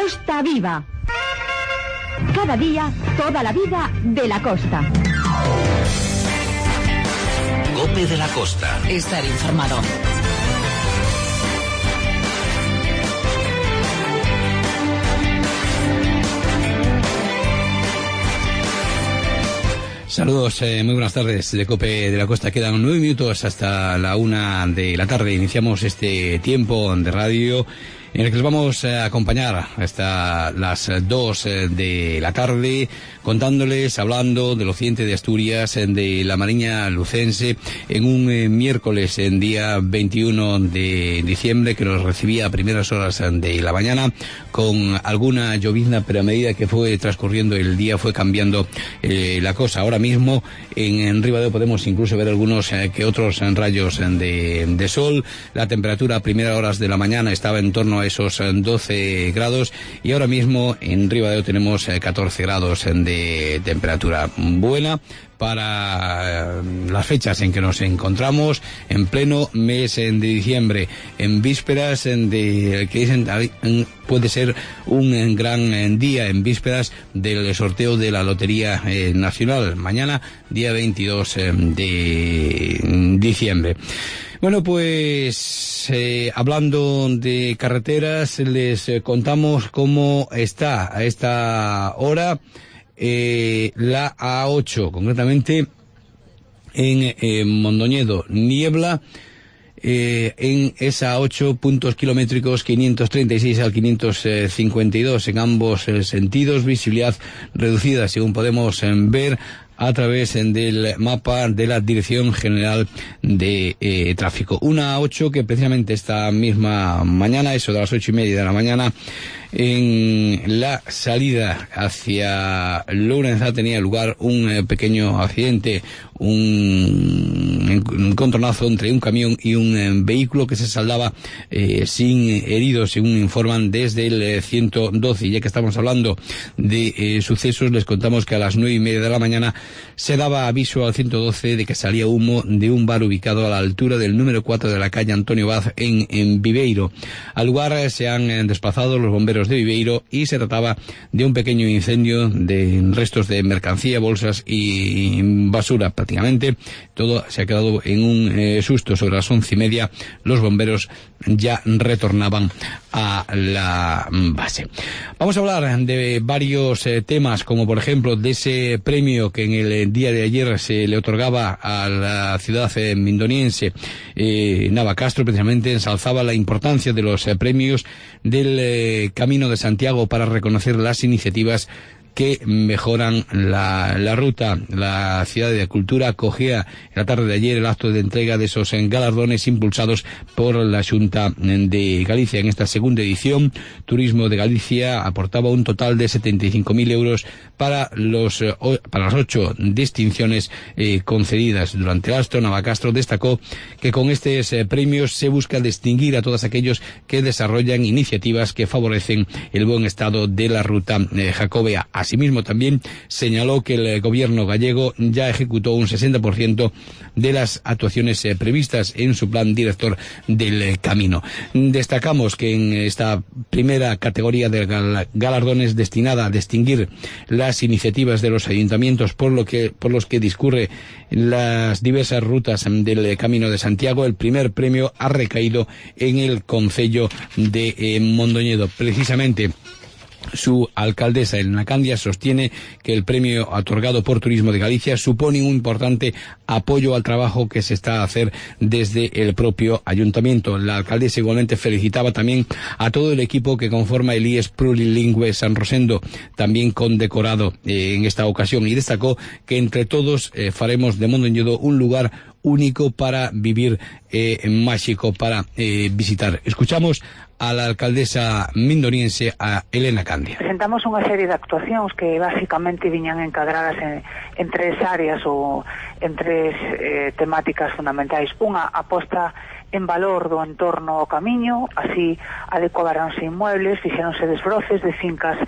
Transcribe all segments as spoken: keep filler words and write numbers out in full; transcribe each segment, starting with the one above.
Costa Viva. Cada día, toda la vida de la costa. COPE de la Costa. Estar informado. Saludos, eh, muy buenas tardes de COPE de la Costa. Quedan nueve minutos hasta la una de la tarde. Iniciamos este tiempo de radio en el que les vamos a acompañar hasta las dos de la tarde, contándoles, hablando del occidente de Asturias, de la Mariña Lucense, en un eh, miércoles, en día veintiuno de diciembre, que nos recibía a primeras horas de la mañana, con alguna llovizna, pero a medida que fue transcurriendo el día fue cambiando eh, la cosa. Ahora mismo en, en Ribadeo podemos incluso ver algunos eh, que otros rayos de, de sol. La temperatura a primeras horas de la mañana estaba en torno a esos doce grados y ahora mismo en Ribadeo tenemos catorce grados de temperatura buena para las fechas en que nos encontramos, en pleno mes de diciembre, en vísperas de que dicen puede ser un gran día, en vísperas del sorteo de la Lotería Nacional, mañana día veintidós de diciembre. Bueno, pues eh, hablando de carreteras, les eh, contamos cómo está a esta hora eh, la A ocho, concretamente en eh, Mondoñedo, niebla. Eh, en esa A ocho, puntos kilométricos quinientos treinta y seis al quinientos cincuenta y dos en ambos eh, sentidos, visibilidad reducida según podemos eh, ver a través del mapa de la Dirección General de eh, Tráfico. Una A ocho que precisamente esta misma mañana, eso de las ocho y media de la mañana, en la salida hacia Lourenzá tenía lugar un eh, pequeño accidente, un, un encontronazo entre un camión y un eh, vehículo que se saldaba eh, sin heridos, según informan desde el eh, ciento doce. Y ya que estamos hablando de eh, sucesos, les contamos que a las nueve y media de la mañana se daba aviso al ciento doce de que salía humo de un bar ubicado a la altura del número cuatro de la calle Antonio Vaz en, en Viveiro. Al lugar eh, se han eh, desplazado los bomberos de Viveiro y se trataba de un pequeño incendio de restos de mercancía, bolsas y basura. Prácticamente todo se ha quedado en un eh, susto. Sobre las once y media los bomberos ya retornaban a la base. Vamos a hablar de varios eh, temas, como por ejemplo de ese premio que en el día de ayer se le otorgaba a la ciudad eh, mindoniense. eh, Navacastro precisamente ensalzaba la importancia de los eh, premios del eh, Camino de Santiago para reconocer las iniciativas que mejoran la, la ruta. La Ciudad de Cultura acogía en la tarde de ayer el acto de entrega de esos galardones impulsados por la Xunta de Galicia. En esta segunda edición, Turismo de Galicia aportaba un total de setenta y cinco mil euros para los para las ocho distinciones eh, concedidas. Durante el acto, Navacastro destacó que con estos eh, premios se busca distinguir a todos aquellos que desarrollan iniciativas que favorecen el buen estado de la ruta eh, jacobea. Asimismo, también señaló que el gobierno gallego ya ejecutó un sesenta por ciento de las actuaciones eh, previstas en su plan director del eh, camino. Destacamos que en esta primera categoría de gal galardones destinada a distinguir las iniciativas de los ayuntamientos por lo que por los que discurre las diversas rutas del eh, Camino de Santiago, el primer premio ha recaído en el concello de eh, Mondoñedo. Precisamente su alcaldesa, Elena Candia, sostiene que el premio otorgado por Turismo de Galicia supone un importante apoyo al trabajo que se está a hacer desde el propio ayuntamiento. La alcaldesa igualmente felicitaba también a todo el equipo que conforma el I E S Plurilingüe San Rosendo, también condecorado eh, en esta ocasión, y destacó que entre todos eh, faremos de Mondoñedo un lugar único para vivir, eh, mágico para eh, visitar. Escuchamos a la alcaldesa mindoniense, a Elena Candia. Presentamos unha serie de actuacións que basicamente viñan encadradas en, en tres áreas ou en tres eh, temáticas fundamentais. Unha, aposta en valor do entorno ao camiño, así adecuaranse inmuebles, fixeronse desbroces de fincas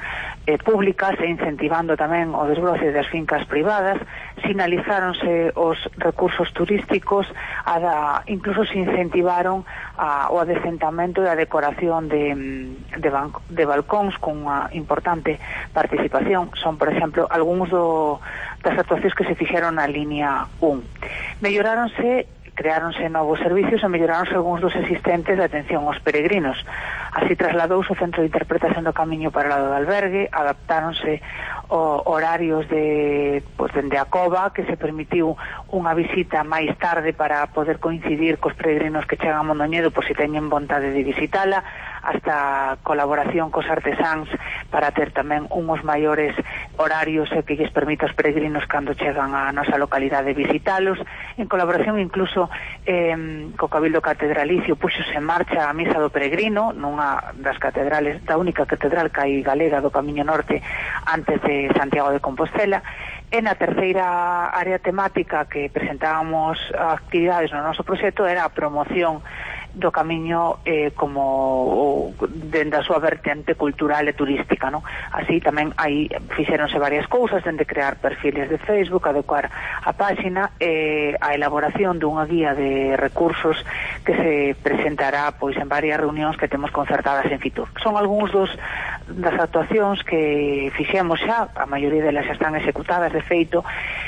eh, públicas e incentivando tamén o desbroce das fincas privadas. Sinalizáronse os recursos turísticos, a da, incluso se incentivaron a, o adecentamento e a decoración de, de, banco, de balcóns con unha importante participación. Son, por exemplo, algúns do, das actuacións que se fixeron na línea un. Melloráronse, creáronse novos servicios e melloráronse algúns dos existentes de atención aos peregrinos. Así trasladouse o centro de interpretación do Camiño para o lado do albergue, adaptáronse o horarios de, pues, dende a cova, que se permitiu unha visita máis tarde para poder coincidir cos peregrinos que chegan a Mondoñedo por si teñen vontade de visitala, hasta colaboración cos artesáns para ter tamén unhos maiores horarios e que lles permita aos peregrinos cando chegan á nosa localidade visitalos. En colaboración incluso eh, co Cabildo Catedralicio puxose en marcha a Misa do Peregrino, nunha das catedrales, da única catedral que hai galega do Camiño Norte antes de Santiago de Compostela. E na terceira área temática que presentábamos actividades no noso proxecto era a promoción do Camiño eh, como dende a súa vertente cultural e turística, non? Así tamén aí fixéronse varias cousas, dende crear perfiles de Facebook, adecuar a páxina, e a elaboración dunha guía de recursos que se presentará pois en varias reunións que temos concertadas en Fitur. Son algúns dos das actuacións que fixemos xa, a maioría delas xa están executadas de feito,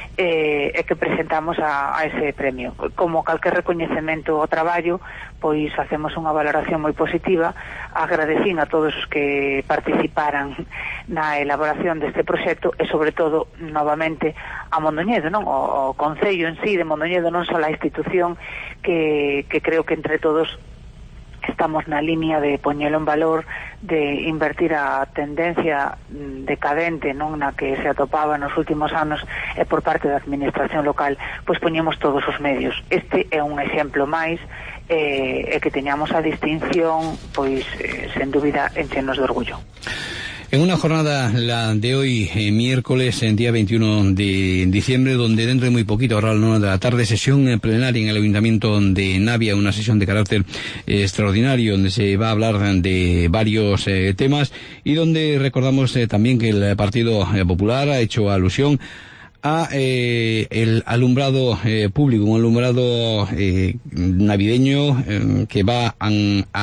e, e que presentamos a, a ese premio. Como calquer recoñecemento ao traballo, pois facemos unha valoración moi positiva. Agradecín a todos os que participaran na elaboración deste proxecto e, sobre todo, novamente a Mondoñedo, non? O, o Concello en sí de Mondoñedo, non só a institución, que, que creo que entre todos estamos na línea de poñelo en valor, de invertir a tendencia decadente, non, na que se atopaba nos últimos anos, e por parte da administración local, pois poñemos todos os medios. Este é un exemplo máis, e, e que teñamos a distinción, pois, eh, sen dúbida, enchenos de orgullo. En una jornada, la de hoy, eh, miércoles, en día veintiuno de diciembre, donde dentro de muy poquito, ahora a las nueve de la tarde, sesión plenaria en el Ayuntamiento de Navia, una sesión de carácter eh, extraordinario, donde se va a hablar de varios eh, temas, y donde recordamos eh, también que el Partido Popular ha hecho alusión a eh, el alumbrado eh, público, un alumbrado eh, navideño eh, que va a,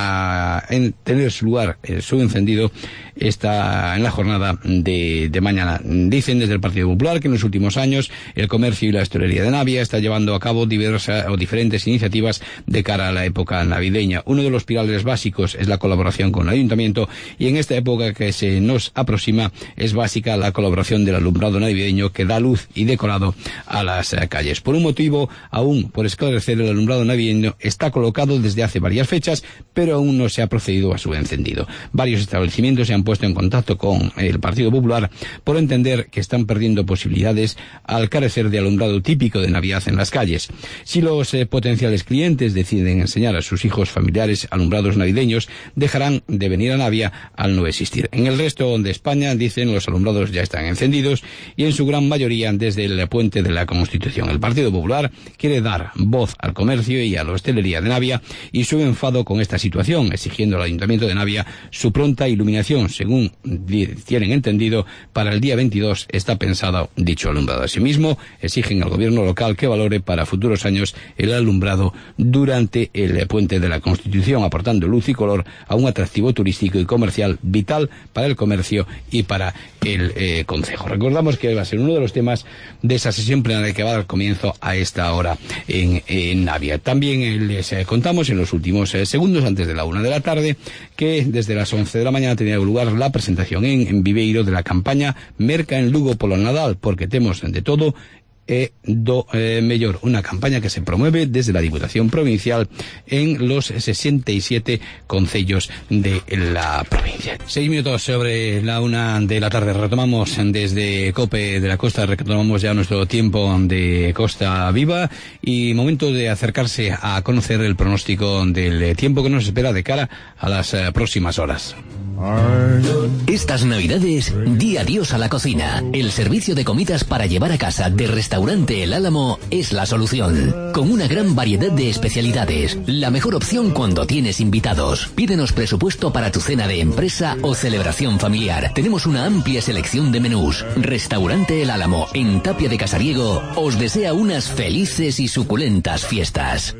a en tener su lugar, eh, su encendido, está en la jornada de, de mañana. Dicen desde el Partido Popular que en los últimos años el comercio y la hostelería de Navia está llevando a cabo diversas o diferentes iniciativas de cara a la época navideña. Uno de los pilares básicos es la colaboración con el Ayuntamiento, y en esta época que se nos aproxima es básica la colaboración del alumbrado navideño que da luz y decorado a las eh, calles. Por un motivo aún por esclarecer, el alumbrado navideño está colocado desde hace varias fechas, pero aún no se ha procedido a su encendido. Varios establecimientos se han puesto en contacto con el Partido Popular por entender que están perdiendo posibilidades al carecer de alumbrado típico de Navidad en las calles. Si los eh, potenciales clientes deciden enseñar a sus hijos familiares alumbrados navideños, dejarán de venir a Navia al no existir. En el resto de España, dicen, los alumbrados ya están encendidos, y en su gran mayoría desde el puente de la Constitución. El Partido Popular quiere dar voz al comercio y a la hostelería de Navia y su enfado con esta situación, exigiendo al Ayuntamiento de Navia su pronta iluminación. Según tienen entendido, para el día veintidós está pensado dicho alumbrado. Asimismo, exigen al gobierno local que valore para futuros años el alumbrado durante el puente de la Constitución, aportando luz y color a un atractivo turístico y comercial vital para el comercio y para el eh, concejo. Recordamos que va a ser uno de los temas de esa sesión plenaria que va a dar comienzo a esta hora en, en Navia. También les eh, contamos en los últimos eh, segundos, antes de la una de la tarde, que desde las once de la mañana tenía lugar la presentación en, en Viveiro de la campaña Merca en Lugo polo Nadal, porque temos de todo e do eh, mellor, una campaña que se promueve desde la Diputación Provincial en los sesenta y siete concellos de la provincia. Seis minutos sobre la una de la tarde. Retomamos desde COPE de la Costa, retomamos ya nuestro tiempo de Costa Viva, y momento de acercarse a conocer el pronóstico del tiempo que nos espera de cara a las eh, próximas horas. Estas navidades, di adiós a la cocina. El servicio de comidas para llevar a casa de Restaurante El Álamo es la solución. Con una gran variedad de especialidades. La mejor opción cuando tienes invitados. Pídenos presupuesto para tu cena de empresa o celebración familiar. Tenemos una amplia selección de menús. Restaurante El Álamo, en Tapia de Casariego, os desea unas felices y suculentas fiestas.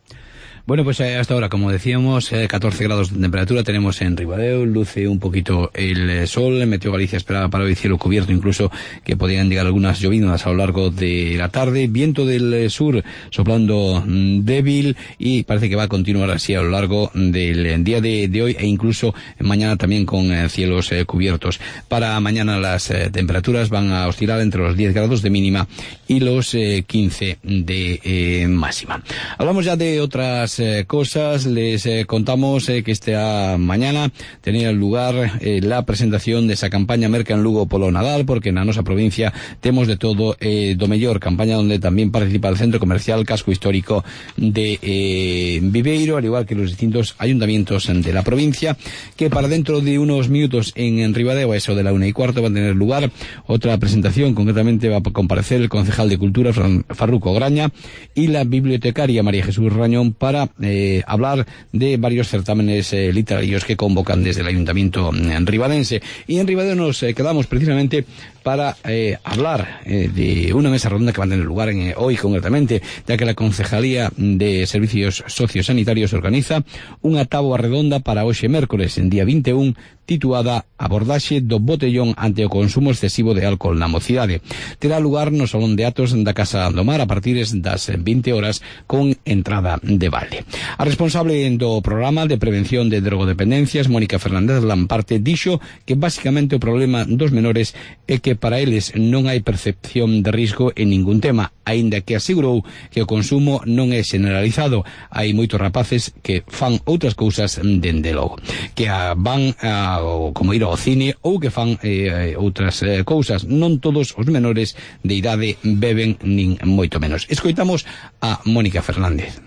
Bueno, pues hasta ahora, como decíamos, eh, catorce grados de temperatura tenemos en Ribadeo, luce un poquito el eh, sol, Meteo Galicia esperaba para hoy cielo cubierto, incluso que podrían llegar algunas llovinas a lo largo de la tarde, viento del eh, sur soplando mm, débil y parece que va a continuar así a lo largo del eh, día de, de hoy e incluso mañana también con eh, cielos eh, cubiertos. Para mañana las eh, temperaturas van a oscilar entre los diez grados de mínima y los eh, quince de eh, máxima. Hablamos ya de otras Eh, cosas, les eh, contamos eh, que esta mañana tenía lugar eh, la presentación de esa campaña Merca en Lugo polo Nadal, porque na nosa provincia temos de todo eh, do mellor, campaña donde también participa el Centro Comercial Casco Histórico de eh, Viveiro, al igual que los distintos ayuntamientos de la provincia, que para dentro de unos minutos en, en Ribadeo, a eso de la una y cuarto, va a tener lugar otra presentación, concretamente va a comparecer el concejal de Cultura Farruco Graña y la bibliotecaria María Jesús Rañón para Eh, hablar de varios certámenes eh, literarios que convocan desde el Ayuntamiento eh, ribadense. Y en Ribadeo nos eh, quedamos precisamente para eh, hablar eh, de una mesa redonda que va a tener lugar en, eh, hoy concretamente, ya que la Concejalía de Servicios Sociosanitarios organiza unha táboa redonda para hoxe mércoles, en día veintiuno, titulada Abordaxe do botellón ante o consumo excesivo de álcool na mocidade. Terá lugar no Salón de Atos da Casa do Mar a partir das veinte horas con entrada de balde. A responsable do programa de prevención de drogodependencias, Mónica Fernández Lamparte, dixo que basicamente o problema dos menores é que para eles non hai percepción de risco en ningún tema, aínda que asegurou que o consumo non é generalizado. Hai moitos rapaces que fan outras cousas dende logo, que a van a, o, como ir ao cine ou que fan eh, outras eh, cousas. Non todos os menores de idade beben nin moito menos. Escoitamos a Mónica Fernández.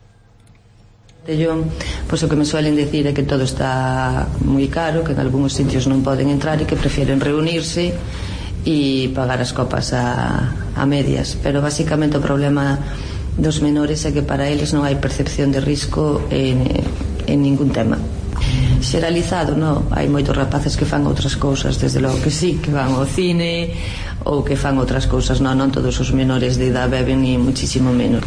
Yo, pois o que me suelen decir é que todo está moi caro, que en algúns sitios non poden entrar e que prefieren reunirse e pagar as copas a, a medias, pero basicamente o problema dos menores é que para eles non hai percepción de risco en, en ningún tema. Xeralizado, non, hai moitos rapaces que fan outras cousas, desde logo que sí, que van ao cine ou que fan outras cousas, non, non todos os menores de idade beben ni muchísimo menos.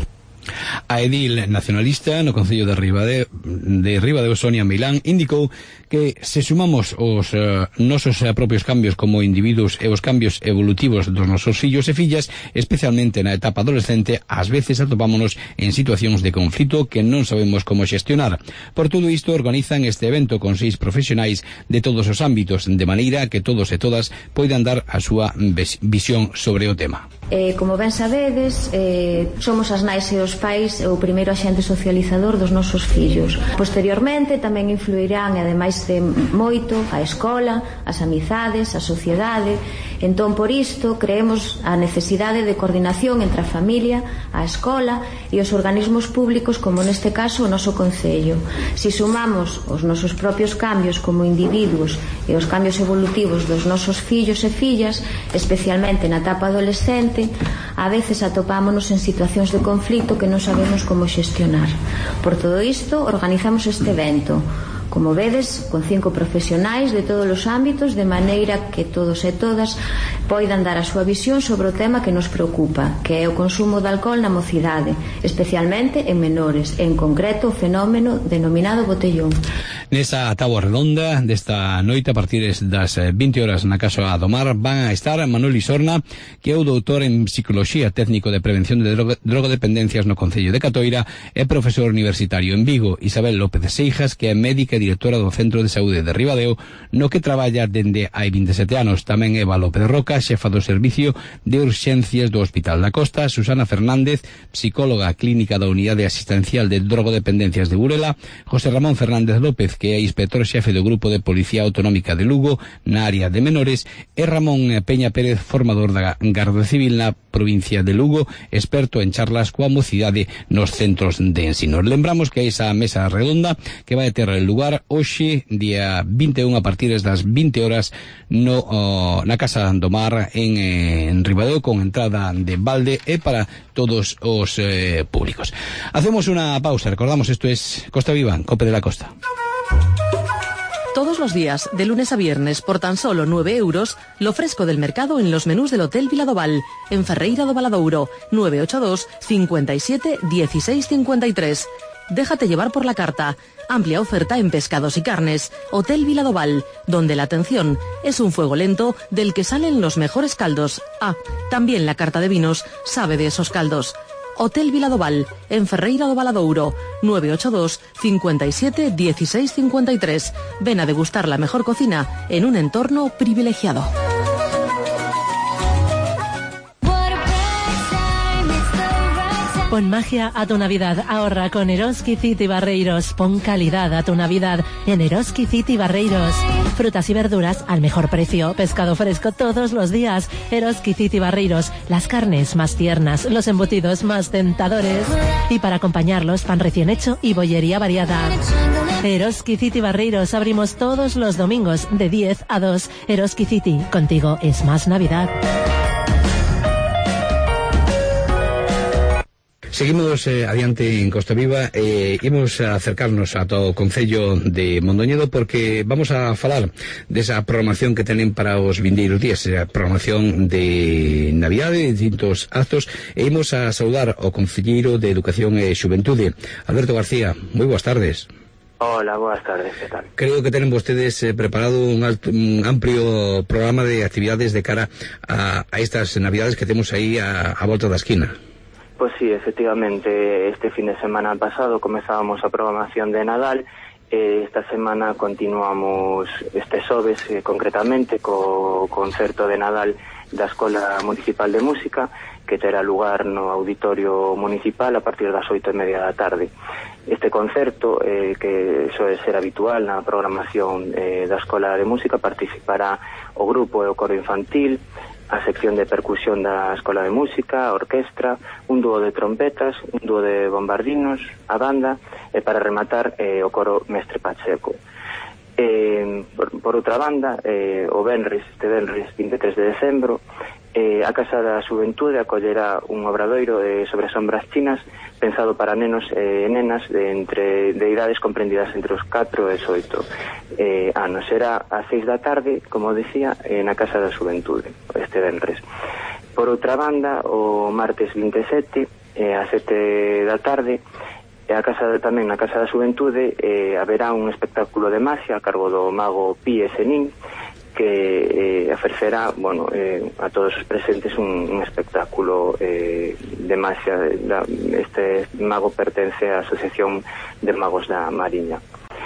A edil nacionalista no Concello de Ribadeo, de Ribadeo, Sonia Milán, indicou que se sumamos os uh, nosos uh, propios cambios como individuos e os cambios evolutivos dos nosos fillos e fillas, especialmente na etapa adolescente, ás veces atopámonos en situacións de conflito que non sabemos como xestionar. Por todo isto, organizan este evento con seis profesionais de todos os ámbitos, de maneira que todos e todas poidan dar a súa visión sobre o tema. Eh, como ben sabedes, eh, somos as nais e os pais o primeiro axente socializador dos nosos fillos. Posteriormente tamén influirán, e ademais de moito, a escola, as amizades, a sociedade. Entón, por isto, creemos a necesidade de coordinación entre a familia, a escola e os organismos públicos, como neste caso o noso Concello. Si sumamos os nosos propios cambios como individuos e os cambios evolutivos dos nosos fillos e fillas, especialmente na etapa adolescente, a veces atopámonos en situacións de conflito que non sabemos como xestionar. Por todo isto, organizamos este evento, como vedes, con cinco profesionais de todos os ámbitos, de maneira que todos e todas poidan dar a súa visión sobre o tema que nos preocupa, que é o consumo de alcohol na mocidade, especialmente en menores, en concreto o fenómeno denominado botellón. Nesa táboa redonda desta noite, a partir das veinte horas na Casa do Mar, van a estar Manuel Isorna, que é o doutor en Psicoloxía, técnico de prevención de droga, drogodependencias no Concello de Catoira e profesor universitario en Vigo, Isabel López Seijas, que é médica e directora do Centro de Saúde de Ribadeo, no que traballa dende hai vinte e sete anos. Tamén Eva López Roca, xefa do Servicio de Urxencias do Hospital da Costa, Susana Fernández, psicóloga clínica da Unidade Asistencial de Drogodependencias de Burela, José Ramón Fernández López, que que é inspector xefe do Grupo de Policía Autonómica de Lugo na área de menores, e Ramón Peña Pérez, formador da Garda Civil na provincia de Lugo, experto en charlas coa mocidade nos centros de ensino. Lembramos que esa mesa redonda que vai ter lugar hoxe, día vinte e un, a partir das vinte horas, no, oh, na Casa do Mar en, en Ribadeo, con entrada de balde e para todos os eh, públicos. Hacemos una pausa. Recordamos, esto es Costa Viva, Cope de la Costa. Todos los días, de lunes a viernes, por tan solo nueve euros, lo fresco del mercado en los menús del Hotel Viladoval, en Ferreira do Valadouro, nueve ocho dos, cincuenta y siete, dieciséis cincuenta y tres. Déjate llevar por la carta. Amplia oferta en pescados y carnes. Hotel Viladoval, donde la atención es un fuego lento del que salen los mejores caldos. Ah, también la carta de vinos sabe de esos caldos. Hotel Viladoval, en Ferreira do Valadouro, nueve ocho dos, cincuenta y siete, dieciséis cincuenta y tres. Ven a degustar la mejor cocina en un entorno privilegiado. Pon magia a tu Navidad, ahorra con Eroski City Barreiros. Pon calidad a tu Navidad en Eroski City Barreiros. Frutas y verduras al mejor precio, pescado fresco todos los días. Eroski City Barreiros, las carnes más tiernas, los embutidos más tentadores. Y para acompañarlos, pan recién hecho y bollería variada. Eroski City Barreiros, abrimos todos los domingos de diez a dos. Eroski City, contigo es más Navidad. Seguimos eh, adiante en Costa Viva, e eh, imos a acercarnos a todo o Concello de Mondoñedo, porque vamos a falar desa programación que tenen para os vindeiros días, a programación de Navidade, de distintos actos, e imos a saudar ao Concelleiro de Educación e Xuventude, Alberto García. Moi boas tardes. Hola, boas tardes, que tal? Creo que tenen vostedes eh, preparado un, alto, un amplio programa de actividades de cara a, a estas Navidades que temos aí a, a volta da esquina. Pues sí, efectivamente, este fin de semana pasado comenzábamos a programación de Nadal, eh, esta semana continuamos este xoves, eh, concretamente, co concerto de Nadal da Escola Municipal de Música, que terá lugar no Auditorio Municipal a partir das oito e media da tarde. Este concerto, eh, que soe ser habitual na programación eh, da Escola de Música, participará o grupo e o coro infantil, a sección de percusión da Escola de Música, a orquestra, un dúo de trompetas, un dúo de bombardinos, a banda, e para rematar eh, o coro Mestre Pacheco. Eh, por, por outra banda, eh, o venres, este venres vinte e tres de decembro, eh, a Casa da Xuventude acollerá un obradoiro eh, sobre sombras chinas pensado para nenos e eh, nenas de, entre, de idades comprendidas entre os catro e os oito eh, anos. Será a seis da tarde, como decía, eh, na Casa da Xuventude, este venres. Por outra banda, o martes vinte e sete, eh, a sete da tarde, e a casa de, tamén na Casa da Xuventude eh, haberá un espectáculo de magia a cargo do mago Pi Senín, que eh, ofrecerá, bueno, eh, a todos os presentes un, un espectáculo eh, de magia. Da, este mago pertence á Asociación de Magos da Mariña.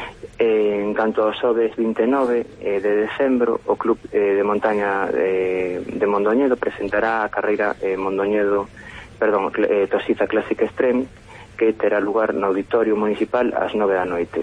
Eh, en canto aos xoves vinte e nove eh, de decembro, o Club eh, de Montaña eh, de Mondoñedo presentará a carreira eh, Mondoñedo, perdón, eh, Tosiza Classic Extreme, que terá lugar no Auditorio Municipal ás nove da noite.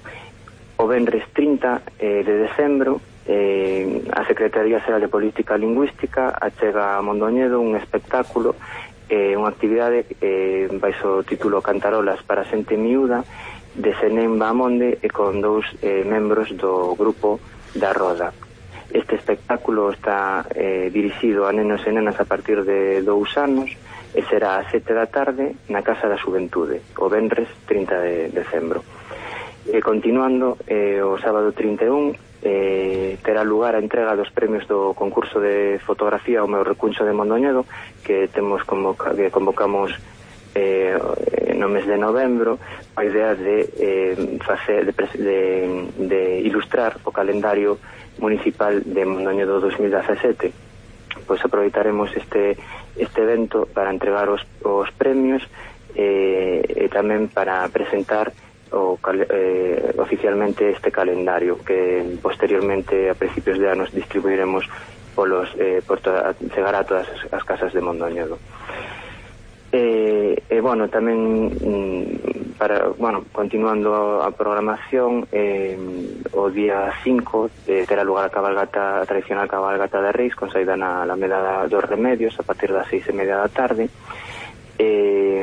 O venres trinta eh, de decembro, eh, a Secretaría Xeral de Política Lingüística achega a Mondoñedo un espectáculo, eh, unha actividade eh, baixo o título Cantarolas para xente miúda, de Senén Bamonde, e con dous eh, membros do grupo da Roda. Este espectáculo está eh, dirixido a nenos e nenas a partir de dous anos, e será a sete da tarde na Casa da Xuventude, o venres trinta de decembro. E continuando, eh, o sábado trinta e un eh, terá lugar a entrega dos premios do concurso de fotografía O meu recuncho de Mondoñedo, que temos convoca, que convocamos eh, no mes de novembro, a idea de eh, facer de, de, de ilustrar o calendario municipal de Mondoñedo dos mil dezasete. Pois aproveitaremos este este evento para entregar os, os premios eh, e tamén para presentar o, eh, oficialmente este calendario, que posteriormente a principios de anos distribuiremos polos, eh, por toda, chegar a todas as, as casas de Mondoñedo. E, eh, eh, bueno, tamén mm, para, bueno, continuando a programación, eh, o día cinco eh, terá lugar a cabalgata, a tradicional cabalgata de Reis, con saída na Alameda dos Remedios a partir das seis e media da tarde. Eh,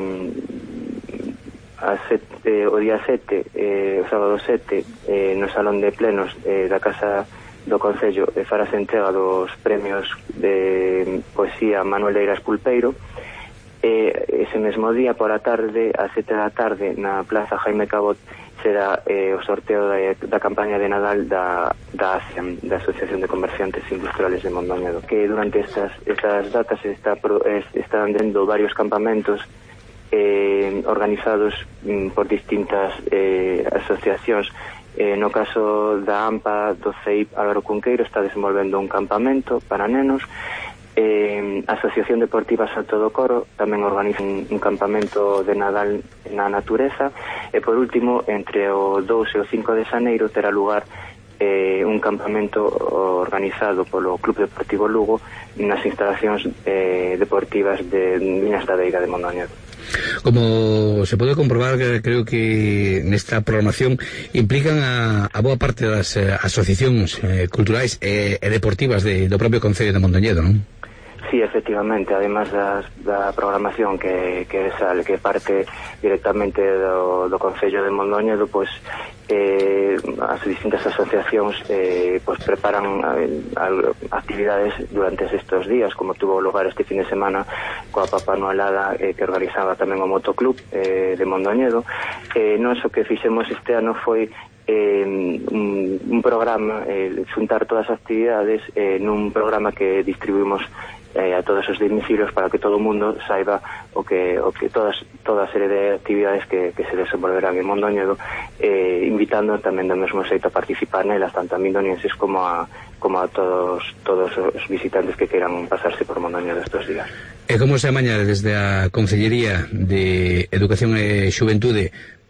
a sete, o día sete, eh, o sábado sete, eh, no Salón de Plenos eh, da Casa do Concello eh, farase entrega dos premios de poesía Manuel Eiras Pulpeiro. Eh, ese mesmo día, por a tarde, a sete da tarde, na Plaza Jaime Cabot, será eh, o sorteo da, da campaña de Nadal da, da ASEAN, da Asociación de Comerciantes Industriales de Mondoñedo, que durante estas, estas datas está, es, están dando varios campamentos eh, organizados mm, por distintas eh, asociacións. Eh, no caso da AMPA do C E I P Álvaro Cunqueiro está desenvolvendo un campamento para nenos. Eh, a Asociación Deportiva Salto do Coro tamén organiza un, un campamento de Nadal na natureza. E por último, entre o dous e o cinco de xaneiro terá lugar eh, un campamento organizado polo Club Deportivo Lugo nas instalacións eh, deportivas de Minas da Veiga de Mondoñedo. Como se pode comprobar, creo que nesta programación implican a, a boa parte das eh, asociacións eh, culturais e, e deportivas de, do propio Concello de Mondoñedo, non? Sí, efectivamente, además das, da programación que, que sale, que parte directamente do, do Concello de Mondoñedo, pois eh, as distintas asociacións eh, pois preparan eh, actividades durante estes días, como tuvo lugar este fin de semana coa Papá Noelada eh, que organizaba tamén o Motoclub eh, de Mondoñedo. Eh, non so que fixemos este ano foi Eh, un, un programa, eh, juntar todas as actividades eh, nun programa que distribuimos eh, a todos os domicilios para que todo o mundo saiba o que, o que todas, toda a serie de actividades que, que se desenvolverán en Mondoñedo, eh, invitando tamén do mesmo xeito a participar nelas, tanto a mindonienses como a, como a todos, todos os visitantes que queiran pasarse por Mondoñedo estes días. E como se amaña desde a Concellería de Educación e Xuventude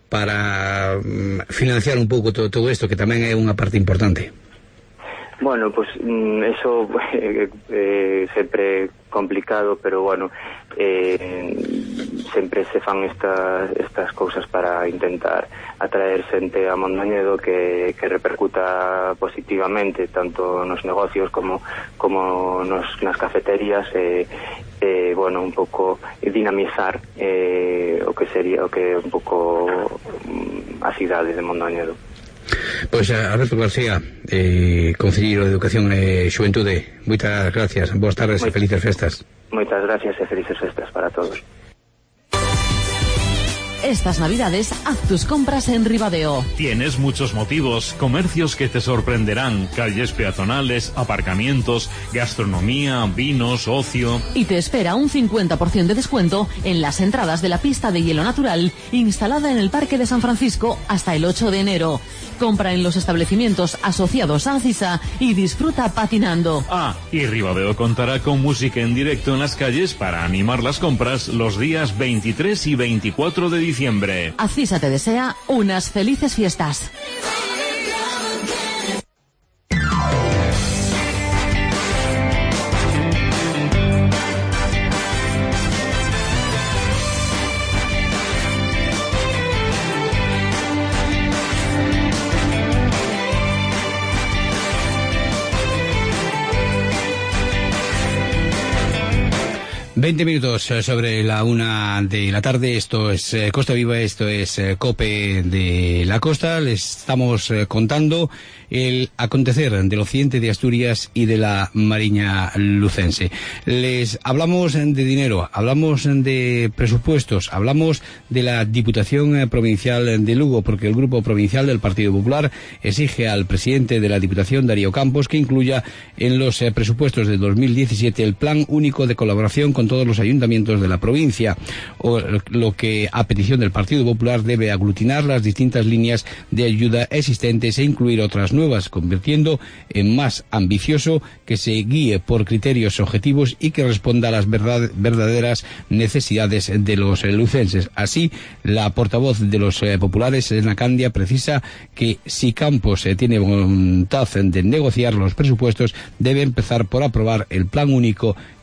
para mm, financiar un pouco todo, todo isto, que tamén é unha parte importante? Bueno, pues eso eh, eh, sempre complicado, pero bueno, eh, sempre se fan estas, estas cousas para intentar atraer xente a Mondoñedo que, que repercuta positivamente tanto nos negocios como, como nos, nas cafeterías, eh, eh, bueno, un pouco dinamizar eh, o que sería o que un pouco a cidade de Mondoñedo. Pois Alberto García, eh, Concelleiro de Educación e Xuventude, moitas gracias, boas tardes Moi, e felices festas. Moitas gracias e felices festas para todos. Estas navidades, haz tus compras en Ribadeo. Tienes muchos motivos, comercios que te sorprenderán, calles peatonales, aparcamientos, gastronomía, vinos, ocio. Y te espera un cincuenta por ciento de descuento en las entradas de la pista de hielo natural instalada en el Parque de San Francisco hasta el ocho de enero. Compra en los establecimientos asociados a ACISA y disfruta patinando. Ah, y Ribadeo contará con música en directo en las calles para animar las compras los días veintitrés y veinticuatro de diciembre. ACISA te desea unas felices fiestas. veinte minutos sobre la una de la tarde. Esto es eh, Costa Viva, esto es eh, COPE de la Costa. Les estamos eh, contando el acontecer del occidente de Asturias y de la Mariña Lucense. Les hablamos de dinero, hablamos de presupuestos, hablamos de la Diputación Provincial de Lugo, porque el Grupo Provincial del Partido Popular exige al presidente de la Diputación, Darío Campos, que incluya en los eh, presupuestos de dos mil diecisiete el Plan Único de Colaboración con todos los ayuntamientos de la provincia, o lo que a petición del Partido Popular debe aglutinar las distintas líneas de ayuda existentes e incluir otras nuevas, convirtiendo en más ambicioso, que se guíe por criterios objetivos y que responda a las verdad, verdaderas necesidades de los eh, lucenses. Así, la portavoz de los eh, populares, Elena Candia, precisa que si Campos eh, tiene voluntad de negociar los presupuestos, debe empezar por aprobar el Plan Único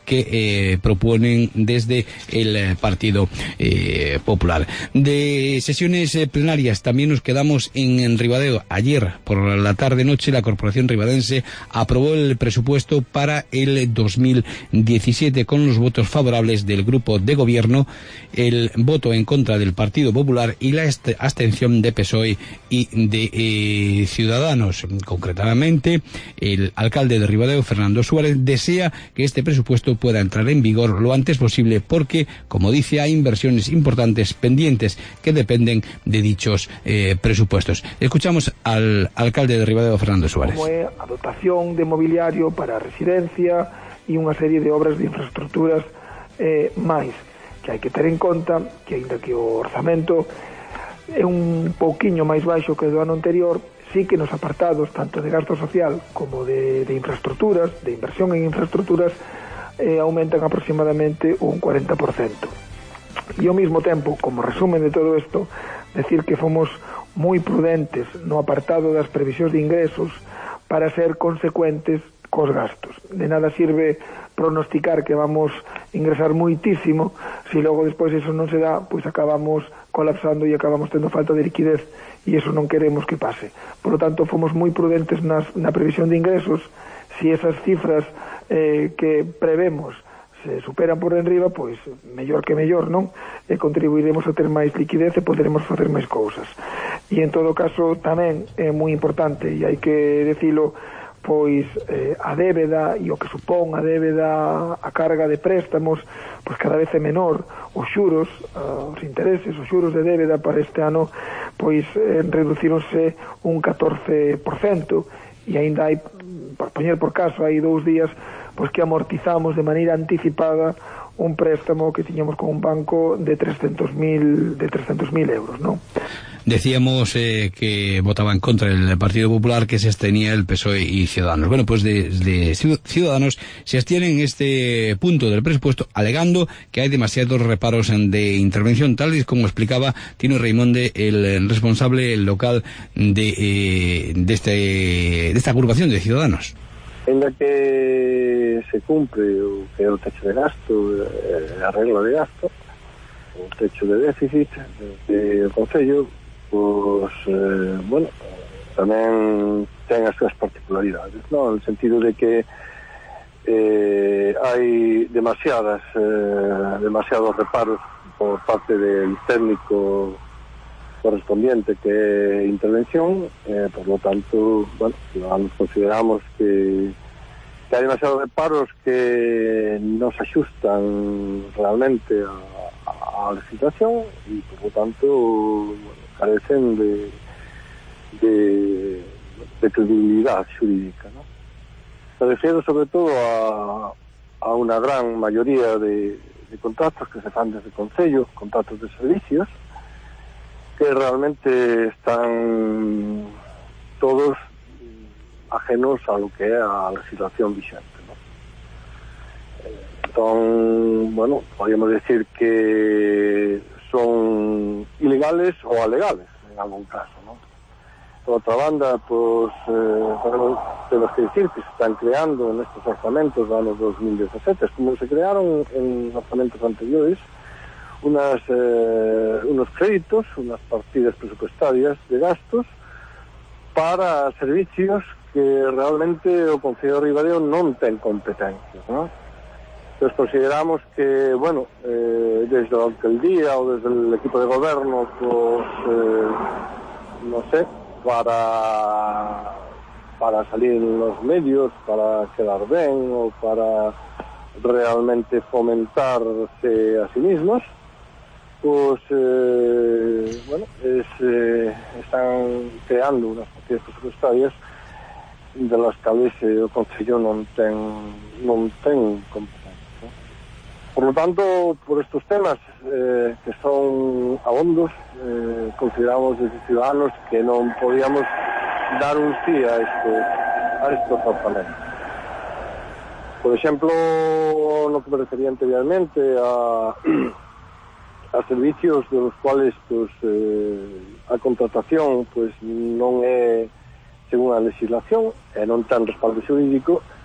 que eh, proponen desde el Partido eh, Popular. De sesiones eh, plenarias también nos quedamos en, en Ribadeo. Ayer por la tarde-noche la Corporación Ribadense aprobó el presupuesto para el dos mil diecisiete con los votos favorables del grupo de gobierno, el voto en contra del Partido Popular y la abstención de P S O E y de eh, Ciudadanos. Concretamente, el alcalde de Ribadeo, Fernando Suárez, desea que este presupuesto pueda entrar en vigor lo antes posible porque, como dice, hay inversiones importantes pendientes que dependen de dichos eh, presupuestos. Escuchamos al alcalde de Ribadeo, Fernando Suárez. Como é a dotación de mobiliario para a residencia e unha serie de obras de infraestructuras eh, máis, que hai que ter en conta que, ainda que o orzamento é un pouquiño máis baixo que o do ano anterior, sí que nos apartados tanto de gasto social como de, de infraestructuras, de inversión en infraestructuras, eh, aumentan aproximadamente un cuarenta por cento. E ao mesmo tempo, como resumen de todo isto, decir que fomos moi prudentes no apartado das previsións de ingresos para ser consecuentes cos gastos. De nada sirve pronosticar que vamos ingresar moitísimo se logo despois eso non se dá, pois acabamos colapsando e acabamos tendo falta de liquidez e eso non queremos que pase. Por lo tanto, fomos moi prudentes nas, na previsión de ingresos. Se esas cifras eh, que prevemos se superan por enriba, pois mellor que mellor, non? E contribuiremos a ter máis liquidez e poderemos facer máis cousas. E en todo caso tamén é moi importante, e hai que decilo, pois eh, a débeda e o que supón a débeda, a carga de préstamos, pois cada vez é menor. Os xuros, uh, os intereses, os xuros de débeda para este ano, pois eh, reducironse un catorce por cento e aínda hai, por poñer por caso, hai dous días pois que amortizamos de maneira anticipada un préstamo que tiñamos con un banco de trescentos mil euros, non? Decíamos eh, que votaba en contra el Partido Popular, que se abstenía el P S O E y Ciudadanos. Bueno, pues de, de Ciudadanos se abstienen en este punto del presupuesto alegando que hay demasiados reparos de intervención, tal y como explicaba Tino Reimonde, el responsable local de, eh, de, este, de esta agrupación de Ciudadanos. En la que se cumpre o que é o techo de gasto, eh, a regla de gasto, o techo de déficit do Concello, pois, eh, bueno, tamén ten as súas particularidades, non? En el sentido de que eh, hai demasiadas eh, demasiados reparos por parte del técnico correspondiente que é intervención, eh, por lo tanto, bueno, nos consideramos que, que hai demasiados reparos que non se axustan realmente a, a, a legislación e, por lo tanto, bueno, carecen de, de, de credibilidad jurídica, ¿no? Se refiere sobre todo a, a una gran mayoría de, de contratos que se fan desde Concello, contratos de servicios, que realmente están todos ajenos a lo que é a legislación vigente, ¿no? Entón, bueno, podríamos decir que son ilegales o alegales en algún caso, ¿no? Por otra banda, pues eh, tenemos que decir que se están creando en estos orzamentos del año dos mil diecisiete, como se crearon en orzamentos anteriores, unas, eh, unos créditos, unas partidas presupuestarias de gastos para servicios que realmente o Concello de Ribadeo non ten competencias, ¿no? Entonces consideramos que, bueno, eh, desde la alcaldía o desde el equipo de gobierno, pues, eh, no sé, para, para salir en los medios, para quedar bien o para realmente fomentarse a sí mismos, pues, eh, bueno, es, eh, están creando unas partidas presupuestarias de las cuales el Concello non ten, non ten competencia, ¿no? Por lo tanto, por estos temas eh, que son abondos, eh, consideramos desde Ciudadanos que non podíamos dar un sí a, este, a estos orzamentos. Por exemplo, no que me refería anteriormente a a servicios de los cuales pues eh, a contratación pues non é según a legislación e non ten respaldo xurídico,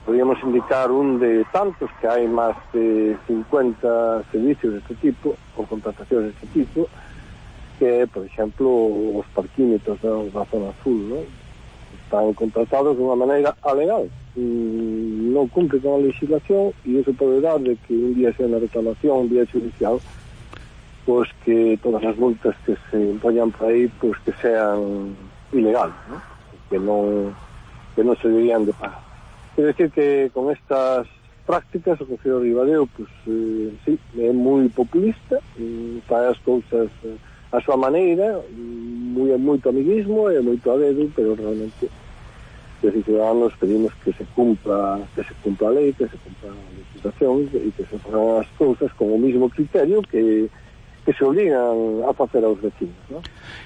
podríamos indicar un de tantos, que hai máis de cincuenta servicios deste tipo, ou contratacións deste tipo, que, por exemplo, os parquímetros da, da zona azul, non? Están contratados de unha maneira alegal, non cumpre con a legislación, e iso pode dar de que un día sea unha reclamación, un día judicial, pois que todas as multas que se impoñan por aí, pois que sean ilegales, non? Que non, que non se deberían de pagar. Quer decir que con estas prácticas o Concello de Ribadeo, pues, eh, sí, é moi populista, eh, fai as cousas eh, a súa maneira, moi, moito amiguismo e moito a dedo, pero realmente os ciudadanos pedimos que se cumpla que se cumpla a lei, que se cumpla a legislación e que se fagan as cousas con o mismo criterio que, que se obligan a facer aos vecinos, ¿no?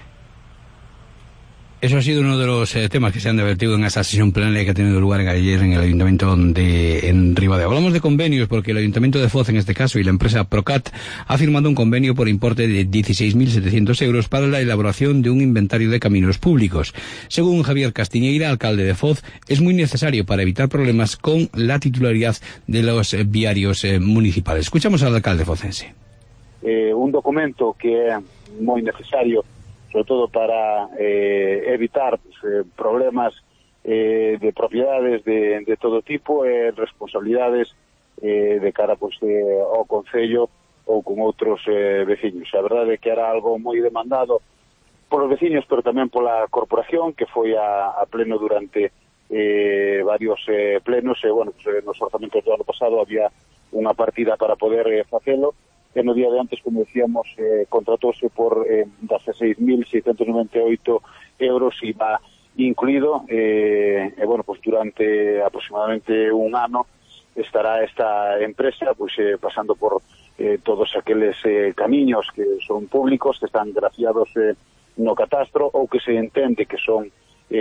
Eso ha sido uno de los eh, temas que se han debatido en esa sesión plenaria que ha tenido lugar ayer en el Ayuntamiento de en Ribadeo. Hablamos de convenios porque el Ayuntamiento de Foz, en este caso, y la empresa Procat ha firmado un convenio por importe de dieciséis mil setecientos euros para la elaboración de un inventario de caminos públicos. Según Javier Castiñeira, alcalde de Foz, es muy necesario para evitar problemas con la titularidad de los eh, viarios eh, municipales. Escuchamos al alcalde focense. Eh, un documento que é moi necesario, sobre todo para eh, evitar pues, eh, problemas eh, de propiedades de, de todo tipo e eh, responsabilidades eh, de cara pues, eh, ao Concello ou con outros eh, veciños. A verdade é que era algo moi demandado polos veciños, pero tamén pola corporación, que foi a, a pleno durante eh, varios eh, plenos, e, bueno, pues, eh, nos orzamentos do ano pasado había unha partida para poder eh, facelo, e no día de antes, como decíamos, eh, contratóse por eh, dieciséis mil seiscentos noventa e oito euros I V A incluído, eh, e bueno, pues durante aproximadamente un ano estará esta empresa pues eh, pasando por eh, todos aqueles eh, camiños que son públicos, que están grafiados eh, no catastro ou que se entende que son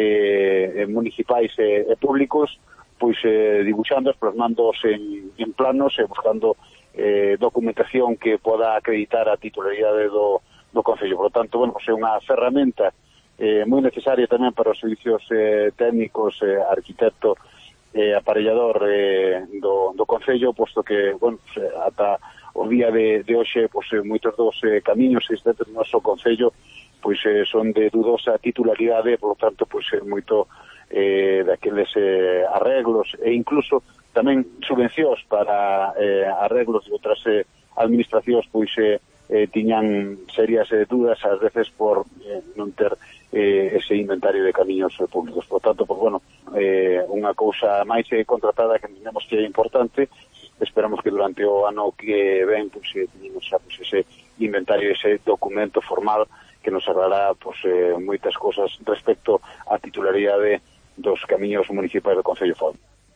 eh, municipais e eh, públicos, pois eh, dibuixándoos, plasmándoos en, en planos e eh, buscando eh, documentación que poda acreditar a titularidade do, do Concello. Por lo tanto, bueno, pues é unha ferramenta eh, moi necesaria tamén para os servicios eh, técnicos, eh, arquitecto e eh, aparellador eh, do, do Concello, posto que, bueno, pues, ata o día de, de hoxe, pues, moitos dos eh, camiños existentes no noso Concello pois eh, son de dudosa titularidade, por lo tanto, pois é moito eh, daqueles eh, arreglos e incluso tamén subvencións para eh, arreglos de outras eh, administracións, pois eh, eh, tiñan serias eh, dudas ás veces por eh, non ter eh, ese inventario de camiños eh, públicos. Por tanto, pois, bueno, eh, unha cousa máis eh, contratada que entendemos que é importante. Esperamos que durante o ano que ven pois, eh, teñemos xa pois, ese inventario, ese documento formal que nos aclarará pois, eh, moitas cousas respecto á titularidade dos camiños municipais do Concello de Foz.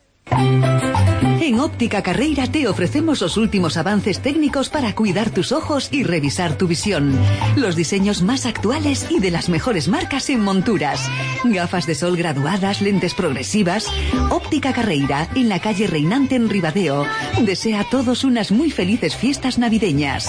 En Óptica Carreira te ofrecemos los últimos avances técnicos para cuidar tus ojos y revisar tu visión. Los diseños más actuales y de las mejores marcas en monturas. Gafas de sol graduadas, lentes progresivas. Óptica Carreira, en la calle Reinante en Ribadeo. Desea a todos unas muy felices fiestas navideñas.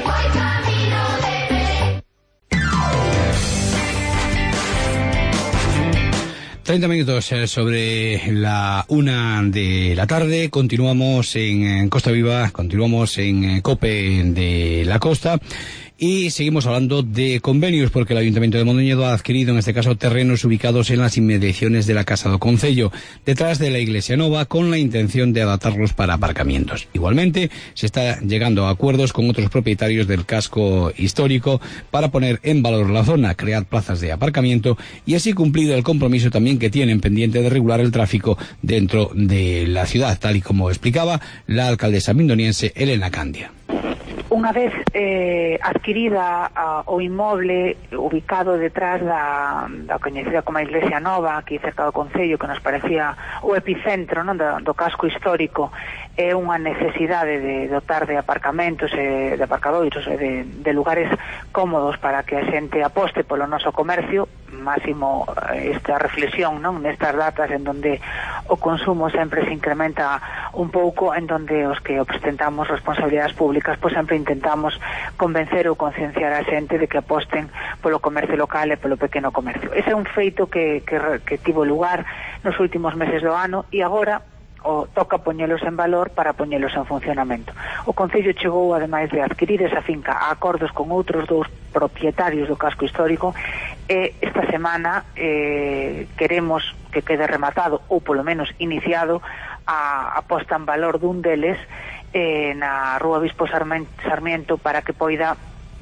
treinta minutos sobre la una de la tarde. Continuamos en Costa Viva, continuamos en COPE de la Costa y seguimos hablando de convenios porque el Ayuntamiento de Mondoñedo ha adquirido en este caso terrenos ubicados en las inmediaciones de la Casa do Concello, detrás de la Iglesia Nova, con la intención de adaptarlos para aparcamientos. Igualmente se está llegando a acuerdos con otros propietarios del casco histórico para poner en valor la zona, crear plazas de aparcamiento y así cumplir el compromiso también que tienen pendiente de regular el tráfico dentro de la ciudad, tal y como explicaba la alcaldesa mindoniense Elena Candia. Unha vez eh, adquirida a, o inmoble ubicado detrás da, da coñecida como a Iglesia Nova, aquí cerca do Concello, que nos parecía o epicentro, non, do, do casco histórico, é unha necesidade de dotar de aparcamentos e de aparcadoiros e de, de lugares cómodos para que a xente aposte polo noso comercio, máximo esta reflexión, non, nestas datas en donde o consumo sempre se incrementa un pouco, en donde os que ostentamos responsabilidades públicas pois sempre intentamos convencer ou concienciar a xente de que aposten polo comercio local e polo pequeno comercio. Ese é un feito que, que, que tivo lugar nos últimos meses do ano e agora o toca poñelos en valor para poñelos en funcionamento. O Concello chegou, ademais de adquirir esa finca, a acordos con outros dous propietarios do casco histórico, e esta semana eh, queremos que quede rematado, ou polo menos iniciado, a, a posta en valor dun deles eh, na Rúa Bispo Sarmiento, para que poida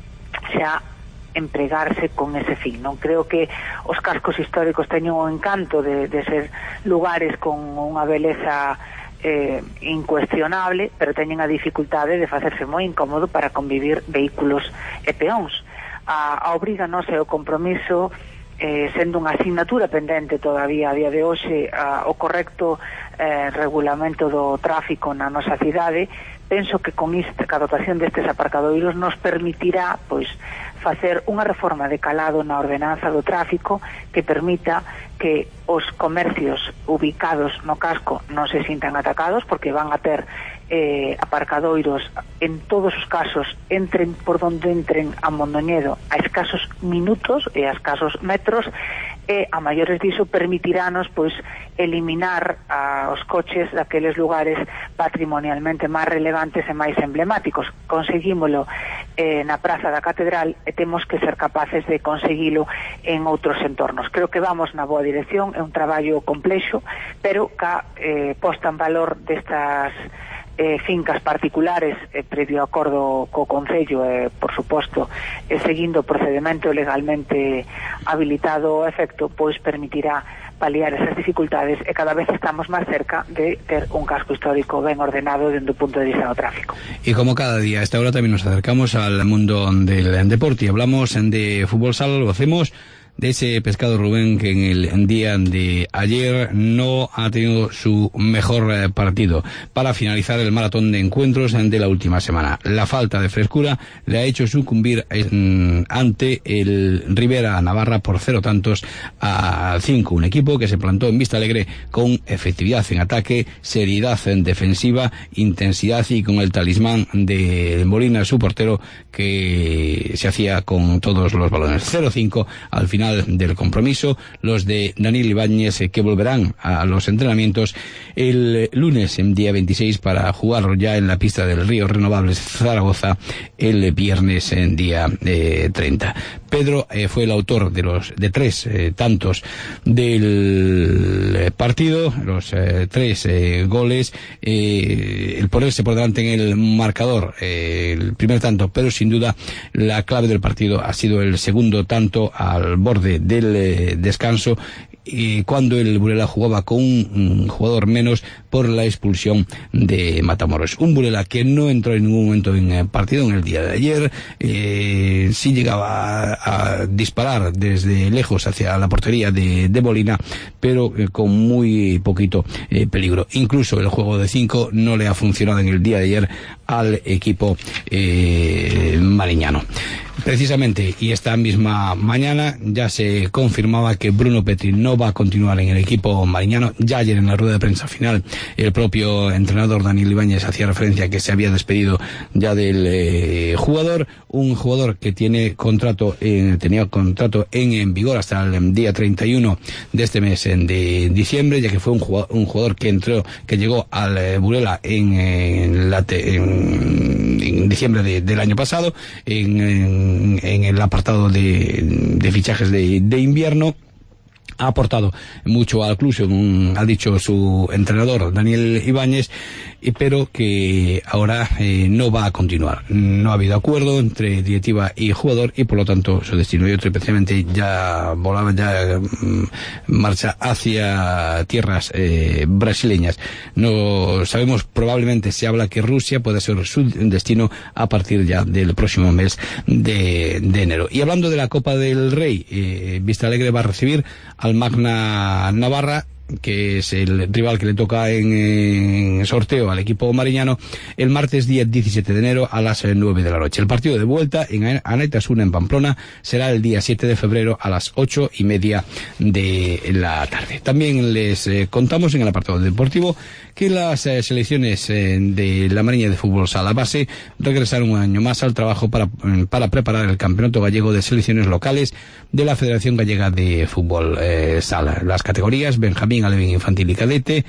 xa empregarse con ese fin. Non creo que os cascos históricos teñen o encanto de, de ser lugares con unha beleza eh, incuestionable, pero teñen a dificultade de facerse moi incómodo para convivir vehículos e peóns. A, a obriga nos é o compromiso, eh, sendo unha asignatura pendente todavía a día de hoxe, a, o correcto eh, regulamento do tráfico na nosa cidade. Penso que con esta, a dotación destes aparcadoiros nos permitirá, pois, facer unha reforma de calado na ordenanza do tráfico que permita que os comercios ubicados no casco non se sintan atacados, porque van a ter eh, aparcadoiros en todos os casos, entren por donde entren a Mondoñedo a escasos minutos e a escasos metros, e a maiores diso permitirános, pois, eliminar a, os coches daqueles lugares patrimonialmente máis relevantes e máis emblemáticos. Conseguímolo eh, na Praza da Catedral e temos que ser capaces de conseguilo en outros entornos. Creo que vamos na boa dirección, é un traballo complexo, pero ca eh, posta en valor destas eh, fincas particulares, eh, previo acordo co Concello, e, eh, por suposto, eh, seguindo o procedimento legalmente habilitado ao efecto, pois permitirá paliar esas dificultades, e cada vez estamos máis cerca de ter un casco histórico ben ordenado dende o punto de vista do tráfico. Y como cada día, a esta hora también nos acercamos al mundo del deporte y hablamos de fútbol sala, lo hacemos de ese Pescado Rubén, que en el día de ayer no ha tenido su mejor eh, partido para finalizar el maratón de encuentros de la última semana. La falta de frescura le ha hecho sucumbir eh, ante el Rivera Navarra por cero tantos a cinco, un equipo que se plantó en Vistalegre con efectividad en ataque, seriedad en defensiva, intensidad, y con el talismán de Molina, su portero, que se hacía con todos los balones. cero cinco al final del compromiso. Los de Daniel Ibáñez, eh, que volverán a los entrenamientos el lunes, en día veintiséis, para jugar ya en la pista del Río Renovables Zaragoza el viernes, en día eh, treinta. Pedro eh, fue el autor de los de tres eh, tantos del eh, partido, los eh, tres eh, goles, eh, el ponerse por delante en el marcador, eh, el primer tanto, pero sin duda la clave del partido ha sido el segundo tanto al borde del eh, descanso, y cuando el Burela jugaba con un, un jugador menos por la expulsión de Matamoros. Un Burela que no entró en ningún momento en el partido en el día de ayer, eh, sí llegaba a, a disparar desde lejos hacia la portería de, de Molina, pero eh, con muy poquito eh, peligro. Incluso el juego de cinco no le ha funcionado en el día de ayer al equipo eh, mariñano. Precisamente, y esta misma mañana ya se confirmaba que Bruno Petri no va a continuar en el equipo mariñano. Ya ayer, en la rueda de prensa final, el propio entrenador Daniel Ibáñez hacía referencia a que se había despedido ya del eh, jugador, un jugador que tiene contrato eh, tenía contrato en, en vigor hasta el día treinta y uno de este mes, en, de diciembre, ya que fue un jugador, un jugador que entró, que llegó al eh, Burela en, en, la te, en, en diciembre de, del año pasado, en, en en el apartado de, de fichajes de, de invierno. Ha aportado mucho al club, según ha dicho su entrenador Daniel Ibáñez, pero que ahora eh, no va a continuar. No ha habido acuerdo entre directiva y jugador, y por lo tanto su destino y otro especialmente ya volaba, ya mm, marcha hacia tierras eh, brasileñas. No sabemos, probablemente se habla que Rusia puede ser su destino a partir ya del próximo mes de, de enero. Y hablando de la Copa del Rey, eh, Vistalegre va a recibir al Magna Navarra, que es el rival que le toca en, en sorteo al equipo mariñano, el martes día diecisiete de enero a las nueve de la noche. El partido de vuelta en Anaitasuna, en Pamplona, será el día siete de febrero a las ocho y media de la tarde. También les eh, contamos en el apartado deportivo que las eh, selecciones eh, de la Mariña de Fútbol Sala Base regresaron un año más al trabajo para, para preparar el Campeonato Gallego de Selecciones Locales de la Federación Gallega de Fútbol eh, Sala. Las categorías Benjamín, Alevín, Infantil y Cadete,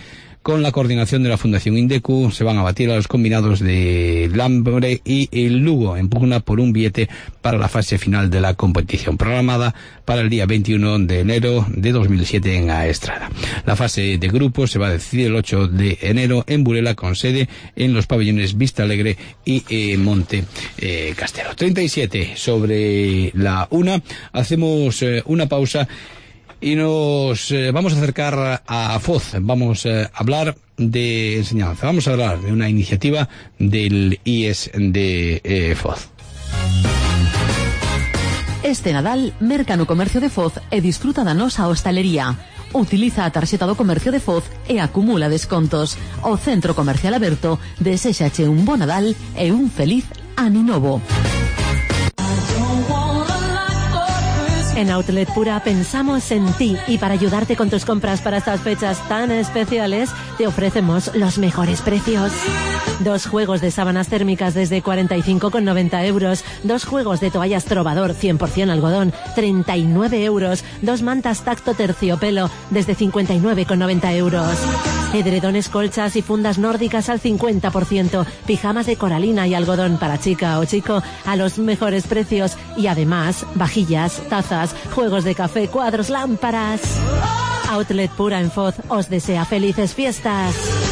con la coordinación de la Fundación Indecu, se van a batir a los combinados de Lambre y el Lugo en pugna por un billete para la fase final de la competición, programada para el día veintiuno de enero de dos mil siete en Aestrada. La fase de grupos se va a decidir el ocho de enero en Burela, con sede en los pabellones Vista Alegre y eh, Monte eh, Castelo. treinta y siete sobre la una, hacemos eh, una pausa y nos eh, vamos a acercar a Foz. Vamos eh, a hablar de enseñanza, vamos a hablar de una iniciativa del I E S de eh, Foz. Este Nadal, merca no comercio de Foz e disfruta da nosa hostalería. Utiliza a tarxeta do comercio de Foz e acumula descontos. O Centro Comercial Aberto deséxache un bo Nadal e un feliz ano novo. En Outlet Pura pensamos en ti y para ayudarte con tus compras para estas fechas tan especiales te ofrecemos los mejores precios. Dos juegos de sábanas térmicas desde cuarenta y cinco con noventa euros, dos juegos de toallas Trovador cien por ciento algodón treinta y nueve euros, dos mantas Tacto Terciopelo desde cincuenta y nueve con noventa euros. Edredones, colchas y fundas nórdicas al cincuenta por ciento, pijamas de coralina y algodón para chica o chico a los mejores precios y además vajillas, tazas, juegos de café, cuadros, lámparas. Outlet Pura en Foz os desea felices fiestas.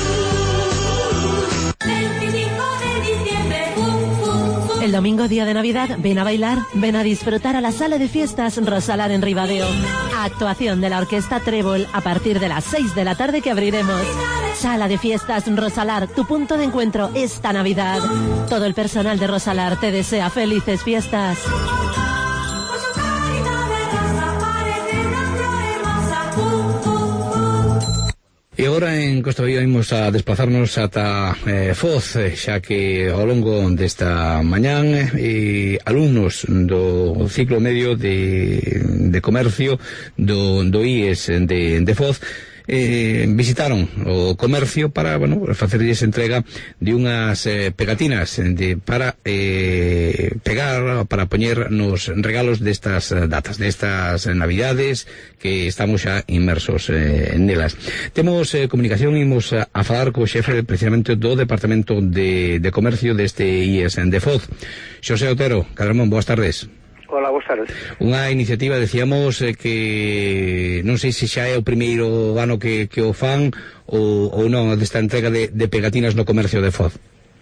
El domingo, día de Navidad, ven a bailar, ven a disfrutar a la sala de fiestas Rosalar en Ribadeo. Actuación de la Orquesta Trébol a partir de las seis de la tarde que abriremos. Sala de fiestas Rosalar, tu punto de encuentro esta Navidad. Todo el personal de Rosalar te desea felices fiestas. E agora en Costa Vía imos a desplazarnos ata eh, Foz, xa que ao longo desta mañán eh, alumnos do ciclo medio de, de comercio do, do I E S de, de Foz Eh, visitaron o comercio para, bueno, facerlles entrega de unhas eh, pegatinas de, para eh, pegar, para poñer nos regalos destas datas, destas navidades que estamos xa inmersos eh, nelas. Temos eh, comunicación, imos a, a falar co xefe precisamente do Departamento de, de Comercio deste I E S de Foz, Xosé Otero. Cadramón, boas tardes. Hola, boas tardes. Unha iniciativa, decíamos, eh, que non sei se xa é o primeiro ano que, que o fan ou, ou non, desta entrega de, de pegatinas no comercio de Foz.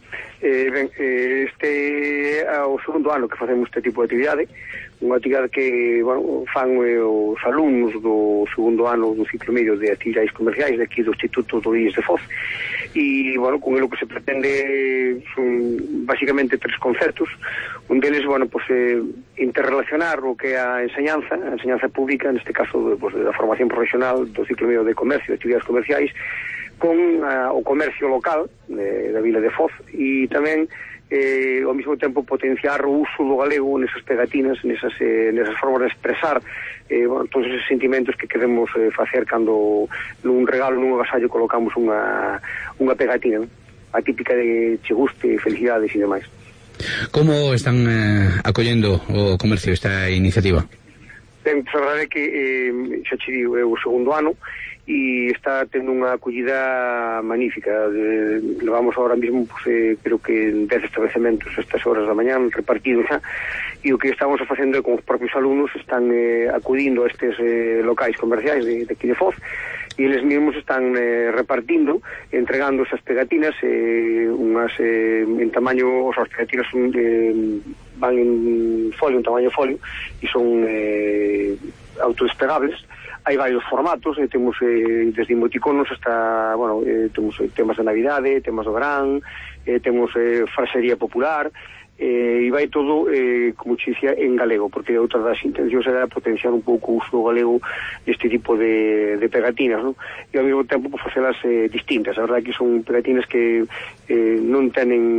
Eh, ben, eh, este é o segundo ano que facemos este tipo de actividade, unha actividade que, bueno, fan eh, os alumnos do segundo ano do ciclo medio de actividades comerciais de aquí do Instituto do I E S de Foz. E, bueno, con ele o que se pretende son basicamente tres conceptos. Un deles, bueno, pues eh, interrelacionar o que é a enseñanza, a enseñanza pública, neste caso pues, da formación profesional do ciclo medio de comercio, de actividades comerciais, con uh, o comercio local de, da vila de Foz, e tamén eh, ao mesmo tempo potenciar o uso do galego nesas pegatinas, nesas, eh, nesas formas de expresar eh, bueno, todos esos sentimentos que queremos eh, facer cando nun regalo, nun agasallo colocamos unha, unha pegatina, a típica de che guste, felicidades e demais. Como están eh, acollendo o comercio esta iniciativa? Ben, pues, a verdade é que eh, xa che digo, é o segundo ano e está tendo unha acollida magnífica. Eh, levamos ahora mesmo, pues, eh, creo que dez establecementos a estas horas da mañán repartidos xa, e o que estamos facendo é con os propios alumnos están eh, acudindo a estes eh, locais comerciais de, de aquí de Foz, e eles mesmos están eh, repartindo, entregando esas pegatinas, eh, unhas eh, en tamaño, os as pegatinas son, eh, van en folio, en tamaño folio, e son eh, autodespegables. Hai varios formatos, eh, temos eh, desde emoticonos hasta, bueno, eh, temos eh, temas de Navidade, temas do verán, eh, temos eh, frasería popular, eh, e vai todo, eh, como te dicía, en galego, porque outra das intencións era potenciar un pouco o uso do galego deste tipo de, de pegatinas, ¿no? E ao mesmo tempo pues, facelas eh, distintas. A verdade que son pegatinas que eh, non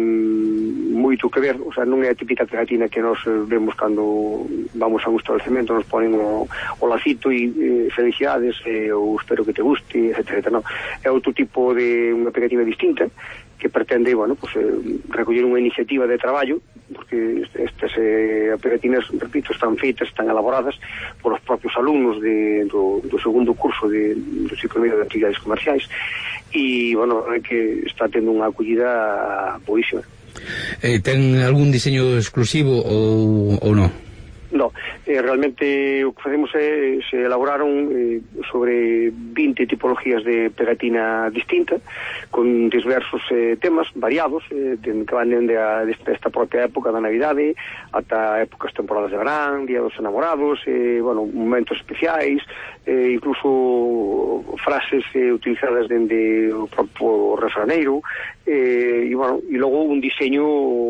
tenen moito que ver, o sea, non é a típica pegatina que nos vemos cando vamos a un establecemento, nos ponen o, o lacito e eh, felicidades, eh, ou espero que te guste, etcétera, no? É outro tipo de unha pegatina distinta que pretende, bueno, pues, eh, recoller unha iniciativa de traballo, porque estas eh, pegatinas, repito, están feitas, están elaboradas por os propios alumnos de, do, do segundo curso de, do ciclo medio de actividades comerciais, e, bueno, é que está tendo unha acollida boísima. Eh, ten algún diseño exclusivo ou, ou non? No, eh, realmente o que facemos é se elaboraron eh, sobre vinte tipologías de pegatina distinta con diversos eh, temas variados eh, que van dende a desta, esta propia época da Navidade ata épocas temporadas de verán, Día dos Enamorados, eh, bueno, momentos especiais, eh, incluso frases eh, utilizadas dende o propio refraneiro, eh, e bueno, e logo un diseño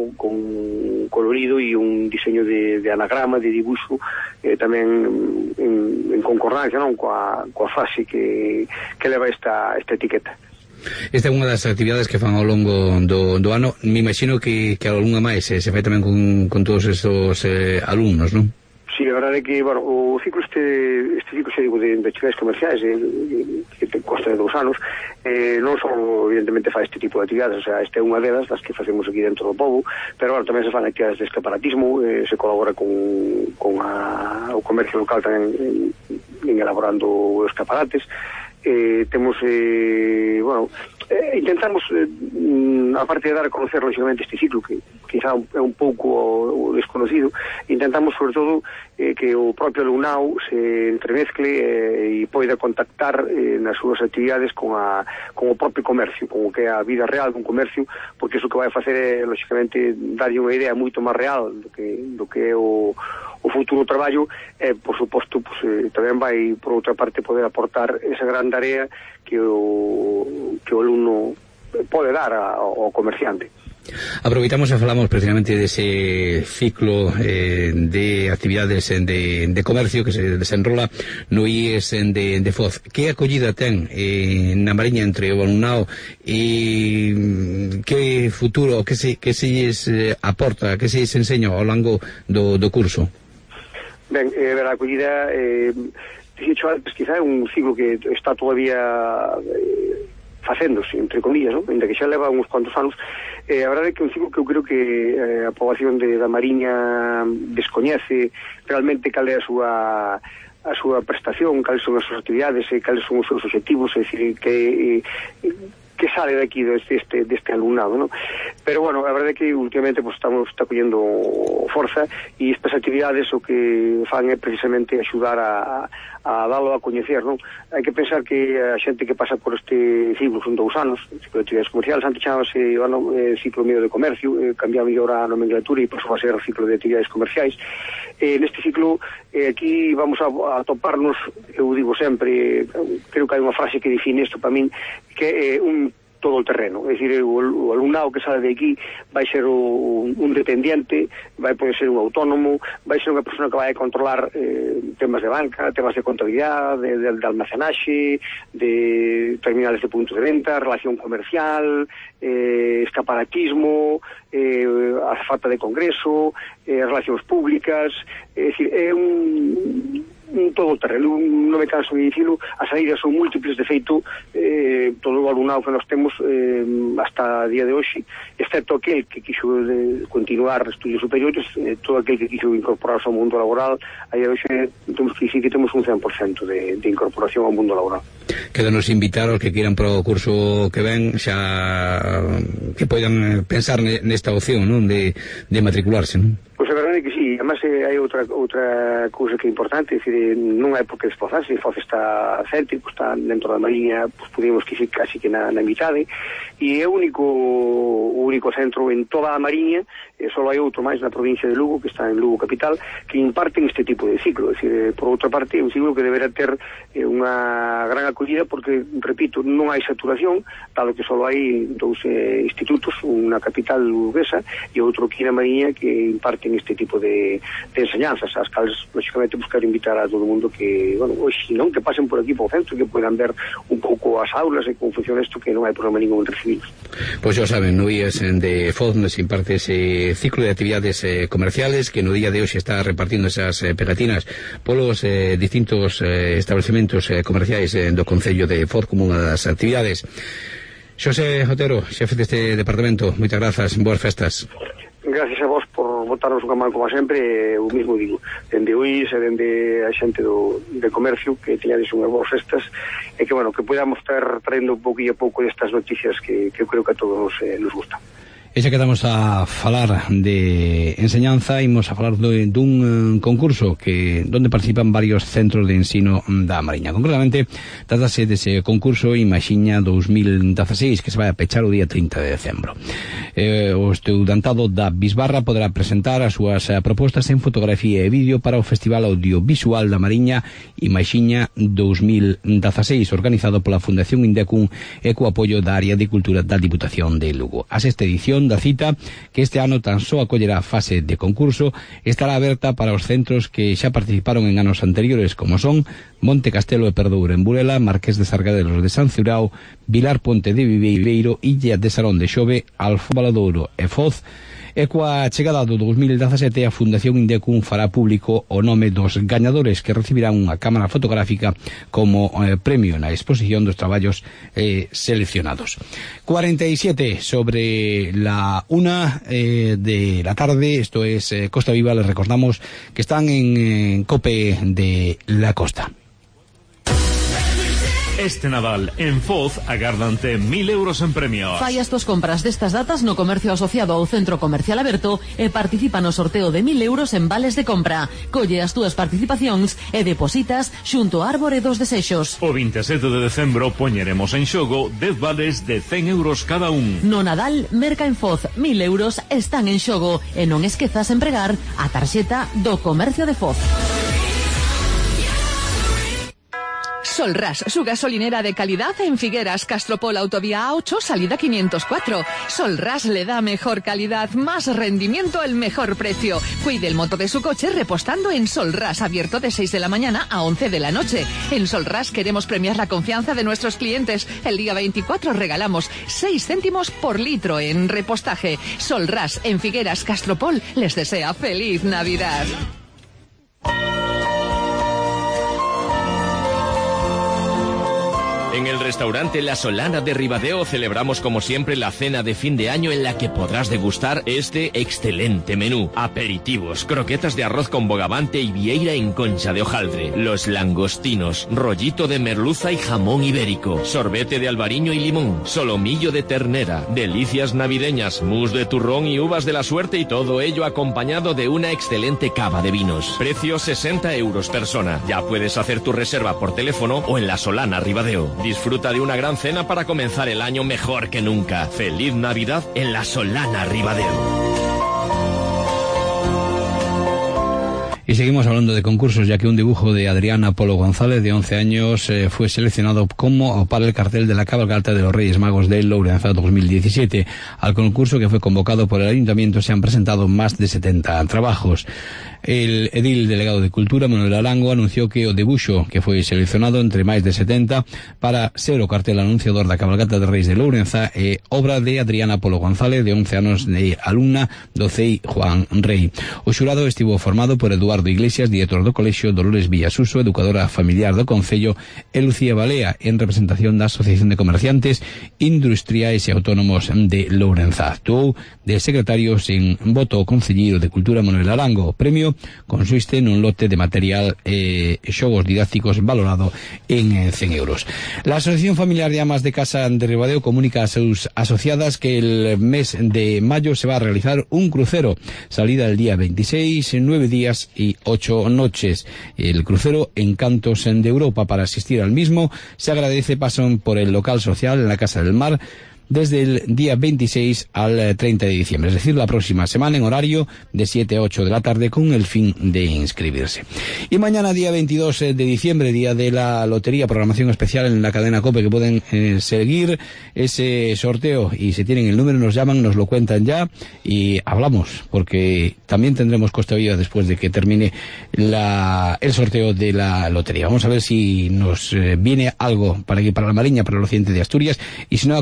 con colorido e un diseño de, de anagrama, de dibuixo, eh, tamén en, en concordancia, non, coa, coa frase que, que leva esta, esta etiqueta. Esta é unha das actividades que fan ao longo do, do ano. Me imagino que, que algunha máis eh, se fai tamén con, con todos estes eh, alumnos, non? Sí, a verdade é que, bueno, o ciclo este, este ciclo, se digo, de, de actividades comerciais eh, que te consta de dous anos, eh, non só, evidentemente, fa este tipo de actividades, o sea, esta é unha delas das que facemos aquí dentro do pobo, pero, bueno, tamén se fan actividades de escaparatismo, eh, se colabora con, con a, o comercio local tamén en, en elaborando escaparates, eh, temos, eh, bueno, eh, intentamos, eh, aparte de dar a conocer, lógicamente, este ciclo, que quizá é un pouco desconocido, intentamos, sobre todo, eh, que o propio alumnado se entremezcle eh, e poida contactar eh, nas súas actividades con, a, con o propio comercio, con o que é a vida real dun comercio, porque iso que vai facer é, lógicamente, darlle unha idea moito máis real do que, do que é o o futuro traballo, e, eh, por suposto, pues, eh, tamén vai, por outra parte, poder aportar esa gran tarea que o, que o alumno pode dar ao comerciante. Aproveitamos e falamos precisamente dese ciclo eh, de actividades de, de comercio que se desenrola no I E S de, de Foz. Que acollida ten eh, na Mariña entre o alumnado e que futuro, que se, que se lles eh, aporta, que se lles enseña ao longo do, do curso? Ben, eh, a acollida, eh, dixo antes, quizá é un ciclo que está todavía eh, facéndose, entre comillas, non? Ainda que xa leva uns cuantos anos. Eh, a verdade é que é un ciclo que eu creo que eh, a poboación de, da Mariña descoñece realmente cal é a súa a súa prestación, cales son as súas actividades e cales son os seus objetivos, é dicir, que eh, que sale daqui deste, este, deste alumnado, ¿no? Pero, bueno, a verdade é que últimamente pues, estamos está collendo forza e estas actividades o que fan é precisamente axudar a, a dalo a coñecer, non? Hai que pensar que a xente que pasa por este ciclo son dous anos, ciclo de actividades comerciales, antes chamábase ano, eh, ciclo medio de comercio, eh, cambiaba mellor a nomenclatura e pasou a ser ciclo de actividades comerciais. Eh, neste ciclo, eh, aquí vamos a, a toparnos, eu digo sempre, creo que hai unha frase que define isto para min, que é eh, un todo o terreno, é dicir, o, o alumnado que sale de aquí vai ser o, un dependiente, vai poder ser un autónomo, vai ser unha persona que vai controlar eh, temas de banca, temas de contabilidade, de, de, de almacenaxe, de terminales de puntos de venta, relación comercial, eh, escaparatismo, eh, a falta de congreso, eh, relacións públicas, é dicir, é un un todo o terreno, non me canso de dicilo, as saídas son múltiples, de feito eh, todo o alumnado que nós temos eh, hasta a día de hoxe, excepto aquel que quixo de continuar estudios superiores, eh, todo aquel que quixo incorporarse ao mundo laboral, a día de hoxe temos que dicir que temos un cen por cento de, de incorporación ao mundo laboral. Quédanos invitar aos que queiran para o curso que ven xa que poidan pensar nesta opción, non, de, de matricularse, non? Pois a verdade é que sí, además eh, hai outra outra cousa que é importante, é dicir, non hai por que desplazarse, Foz está céntrico, está dentro da Mariña, pues, podemos que casi que na, na mitade, e é o único o único centro en toda a Mariña, e só hai outro máis na provincia de Lugo, que está en Lugo capital, que imparten este tipo de ciclo, é dicir, por outra parte, é un ciclo que deberá ter eh, unha gran acollida, porque, repito, non hai saturación, dado que só hai dous eh, institutos, unha capital luguesa e outro aquí na Mariña, que imparten este tipo de, de enseñanzas, as cales, lógicamente, buscar invitar a todo o mundo que, bueno, hoxe non, que pasen por aquí por o centro, que poidan ver un pouco as aulas e como funciona isto, que non hai problema ningún en recibilos. Pois xa saben, no I E S de Foz se imparte ese ciclo de actividades eh, comerciales que no día de hoxe está repartindo esas eh, pegatinas polos eh, distintos eh, establecementos eh, comerciais eh, do Concello de Foz como unha das actividades. Xosé Otero, xefe deste departamento, moitas grazas, boas festas. Gracias a vos por bueno, botarnos unha man como sempre, o mismo digo, dende o I S e dende a xente do, de comercio, que teñades unhas boas festas, e que, bueno, que podamos estar traendo un pouquinho a pouco estas noticias que, que eu creo que a todos eh, nos gusta. E xa que estamos a falar de enseñanza, imos a falar de, dun concurso que donde participan varios centros de ensino da Mariña. Concretamente, trátase dese concurso Imaxiña dos mil dieciséis, que se vai a pechar o día trinta de decembro. Eh, o estudantado da Bisbarra poderá presentar as súas eh, propostas en fotografía e vídeo para o Festival Audiovisual da Mariña Imaxiña dos mil dieciséis, organizado pola Fundación Indecum e co apoio da Área de Cultura da Diputación de Lugo. A sexta edición da cita, que este ano tan só acollerá a fase de concurso, estará aberta para os centros que xa participaron en anos anteriores, como son Monte Castelo e Perdouro en Burela, Marqués de Sargadelos de San Ciurao, Vilar Ponte de Viveiro, Illa de Sarón de Xove, Alfo Valadouro e Foz. E coa chegada do dos mil dezasete, a Fundación Indecum fará público o nome dos gañadores, que recibirán unha cámara fotográfica como eh, premio na exposición dos traballos eh, seleccionados. cuarenta y siete sobre la una eh, de la tarde, esto es eh, Costa Viva. Les recordamos que están en, en COPE de la Costa. Este Nadal, en Foz, agardante mil euros en premios. Fai as tus compras destas datas no comercio asociado ao Centro Comercial Aberto e participa no sorteo de mil euros en vales de compra. Colle as túas participacións e depositas xunto á Árbore dos Desexos. O vinte e sete de decembro poñeremos en xogo dez vales de cen euros cada un. No Nadal, merca en Foz, mil euros están en xogo e non esquezas empregar a tarxeta do Comercio de Foz. Solras, su gasolinera de calidad en Figueras, Castropol, Autovía A ocho, salida quinientos cuatro. Solras le da mejor calidad, más rendimiento al mejor precio. Cuide el motor de su coche repostando en Solras, abierto de seis de la mañana a once de la noche. En Solras queremos premiar la confianza de nuestros clientes. El día veinticuatro regalamos seis céntimos por litro en repostaje. Solras, en Figueras, Castropol, les desea feliz Navidad. En el restaurante La Solana de Ribadeo celebramos como siempre la cena de fin de año en la que podrás degustar este excelente menú. Aperitivos, croquetas de arroz con bogavante y vieira en concha de hojaldre, los langostinos, rollito de merluza y jamón ibérico, sorbete de albariño y limón, solomillo de ternera, delicias navideñas, mousse de turrón y uvas de la suerte, y todo ello acompañado de una excelente cava de vinos. Precio sesenta euros persona. Ya puedes hacer tu reserva por teléfono o en La Solana Ribadeo. Disfruta de una gran cena para comenzar el año mejor que nunca. Feliz Navidad en La Solana Ribadeo. Y seguimos hablando de concursos, ya que un dibujo de Adriana Polo González, de once años, eh, fue seleccionado como para el cartel de la cabalgata de los Reyes Magos de Lourenza dos mil diecisiete. Al concurso, que fue convocado por el Ayuntamiento, se han presentado más de setenta trabajos. El edil delegado de Cultura, Manuel Arango, anunció que o debuxo que foi seleccionado entre máis de setenta para ser o cartel anunciador da cabalgata de Reis de Lourenza é obra de Adriana Polo González, de once anos, de alumna do C E I Juan Rey. O xurado estivo formado por Eduardo Iglesias, director do colexio, Dolores Villasuso, educadora familiar do Concello, e Lucía Balea, en representación da Asociación de Comerciantes, Industriais e Autónomos de Lourenza. Actuou de secretario sen voto o concelleiro de Cultura, Manuel Arango. O premio consiste nun lote de material e eh, xogos didácticos valorado en eh, cen euros. La Asociación Familiar de Amas de Casa de Ribadeo comunica a sus asociadas que el mes de mayo se va a realizar un crucero. Salida el día veintiséis, nueve días y ocho noches. El crucero Encantos de Europa. Para asistir al mismo se agradece pasen por el local social en la Casa del Mar desde el día veintiséis al treinta de diciembre, es decir, la próxima semana, en horario de siete a ocho de la tarde, con el fin de inscribirse. Y mañana, día veintidós de diciembre, día de la lotería, programación especial en la cadena COPE, que pueden eh, seguir ese sorteo, y si tienen el número nos llaman, nos lo cuentan ya y hablamos, porque también tendremos Costa Viva después de que termine la, el sorteo de la lotería. Vamos a ver si nos eh, viene algo para aquí, para la Mariña, para el occidente de Asturias, y si no, acuérdense de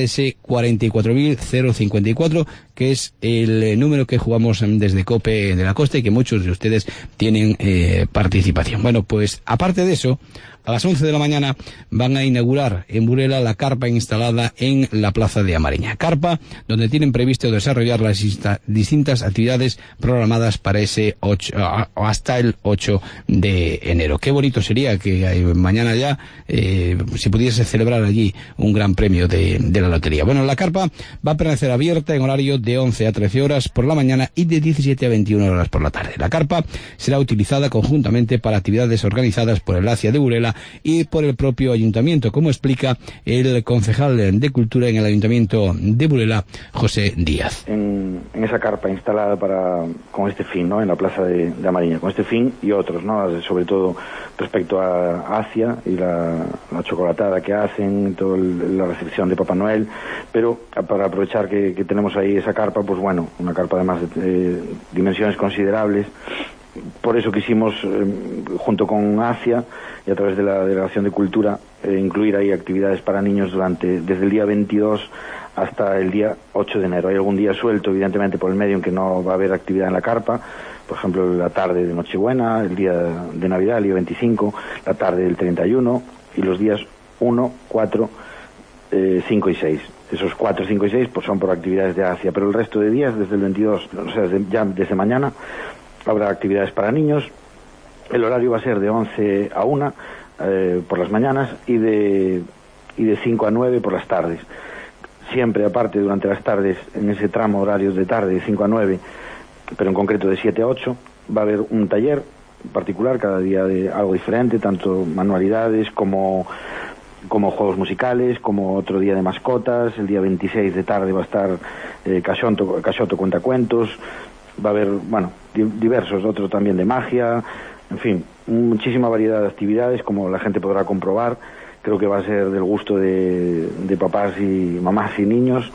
ese cuarenta y cuatro mil cincuenta y cuatro, que es el número que jugamos desde COPE de la Costa y que muchos de ustedes tienen eh, participación. Bueno, pues aparte de eso, a las once de la mañana van a inaugurar en Burela la carpa instalada en la plaza de Amariña. Carpa donde tienen previsto desarrollar las distintas actividades programadas para ese ocho, hasta el ocho de enero. Qué bonito sería que mañana ya eh, se pudiese celebrar allí un gran premio de, de la lotería. Bueno, la carpa va a permanecer abierta en horario de once a trece horas por la mañana y de diecisiete a veintiuna horas por la tarde. La carpa será utilizada conjuntamente para actividades organizadas por el ACIA de Burela y por el propio ayuntamiento, como explica el concejal de Cultura en el Ayuntamiento de Burela, José Díaz. En, en esa carpa instalada para con este fin, ¿no?, en la plaza de, de Amariña, con este fin y otros, ¿no?, sobre todo respecto a Asia y la, la chocolatada que hacen, toda la recepción de Papá Noel, pero para aprovechar que, que tenemos ahí esa carpa, pues bueno, una carpa además de eh, dimensiones considerables. Por eso quisimos, eh, junto con Asia y a través de la Delegación de Cultura, eh, incluir ahí actividades para niños durante desde el día veintidós hasta el día ocho de enero. Hay algún día suelto, evidentemente, por el medio en que no va a haber actividad en la carpa, por ejemplo, la tarde de Nochebuena, el día de Navidad, el día veinticinco, la tarde del treinta y uno y los días uno, cuatro, cinco y seis. Esos cuatro, cinco y seis pues son por actividades de Asia, pero el resto de días, desde el veintidós, o sea, desde, ya desde mañana, habrá actividades para niños. El horario va a ser de once a una eh, por las mañanas y de, y de cinco a nueve por las tardes. Siempre, aparte, durante las tardes, en ese tramo horario de tarde, de cinco a nueve, pero en concreto de siete a ocho, va a haber un taller particular, cada día de algo diferente, tanto manualidades como, como juegos musicales, como otro día de mascotas. El día veintiséis de tarde va a estar eh, Caxoto, Caxoto Cuentacuentos. Va a haber, bueno, diversos, otros también de magia, en fin, muchísima variedad de actividades, como la gente podrá comprobar. Creo que va a ser del gusto de, de papás y mamás y niños,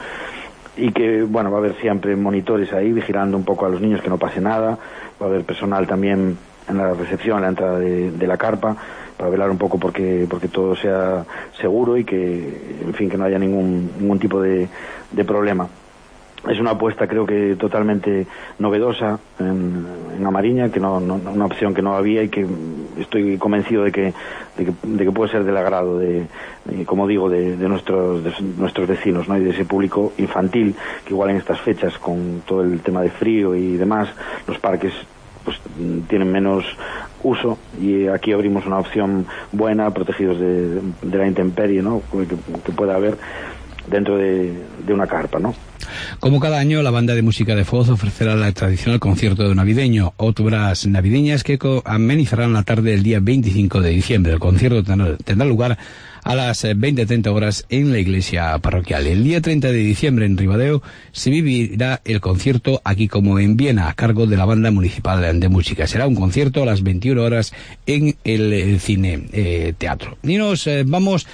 y que, bueno, va a haber siempre monitores ahí vigilando un poco a los niños que no pase nada. Va a haber personal también en la recepción, en la entrada de, de la carpa, para velar un poco porque porque todo sea seguro y que, en fin, que no haya ningún ningún tipo de, de problema. Es una apuesta, creo que totalmente novedosa en, en Amariña, que no, no, una opción que no había y que estoy convencido de que, de que, de que puede ser del agrado de, de como digo, de, de nuestros de nuestros vecinos, ¿no?, y de ese público infantil que igual en estas fechas, con todo el tema de frío y demás, los parques pues tienen menos uso, y aquí abrimos una opción buena, protegidos de, de la intemperie, ¿no?, que, que pueda haber dentro de, de una carpa, ¿no? Como cada año, la banda de música de Foz ofrecerá el tradicional concierto navideño, Obras Navideñas, que amenizarán la tarde del día veinticinco de diciembre. El concierto tendrá lugar a las veinte treinta horas en la iglesia parroquial. El día treinta de diciembre en Ribadeo se vivirá el concierto aquí como en Viena, a cargo de la banda municipal de música. Será un concierto a las veintiuna horas en el, el cine eh, teatro. Y nos eh, vamos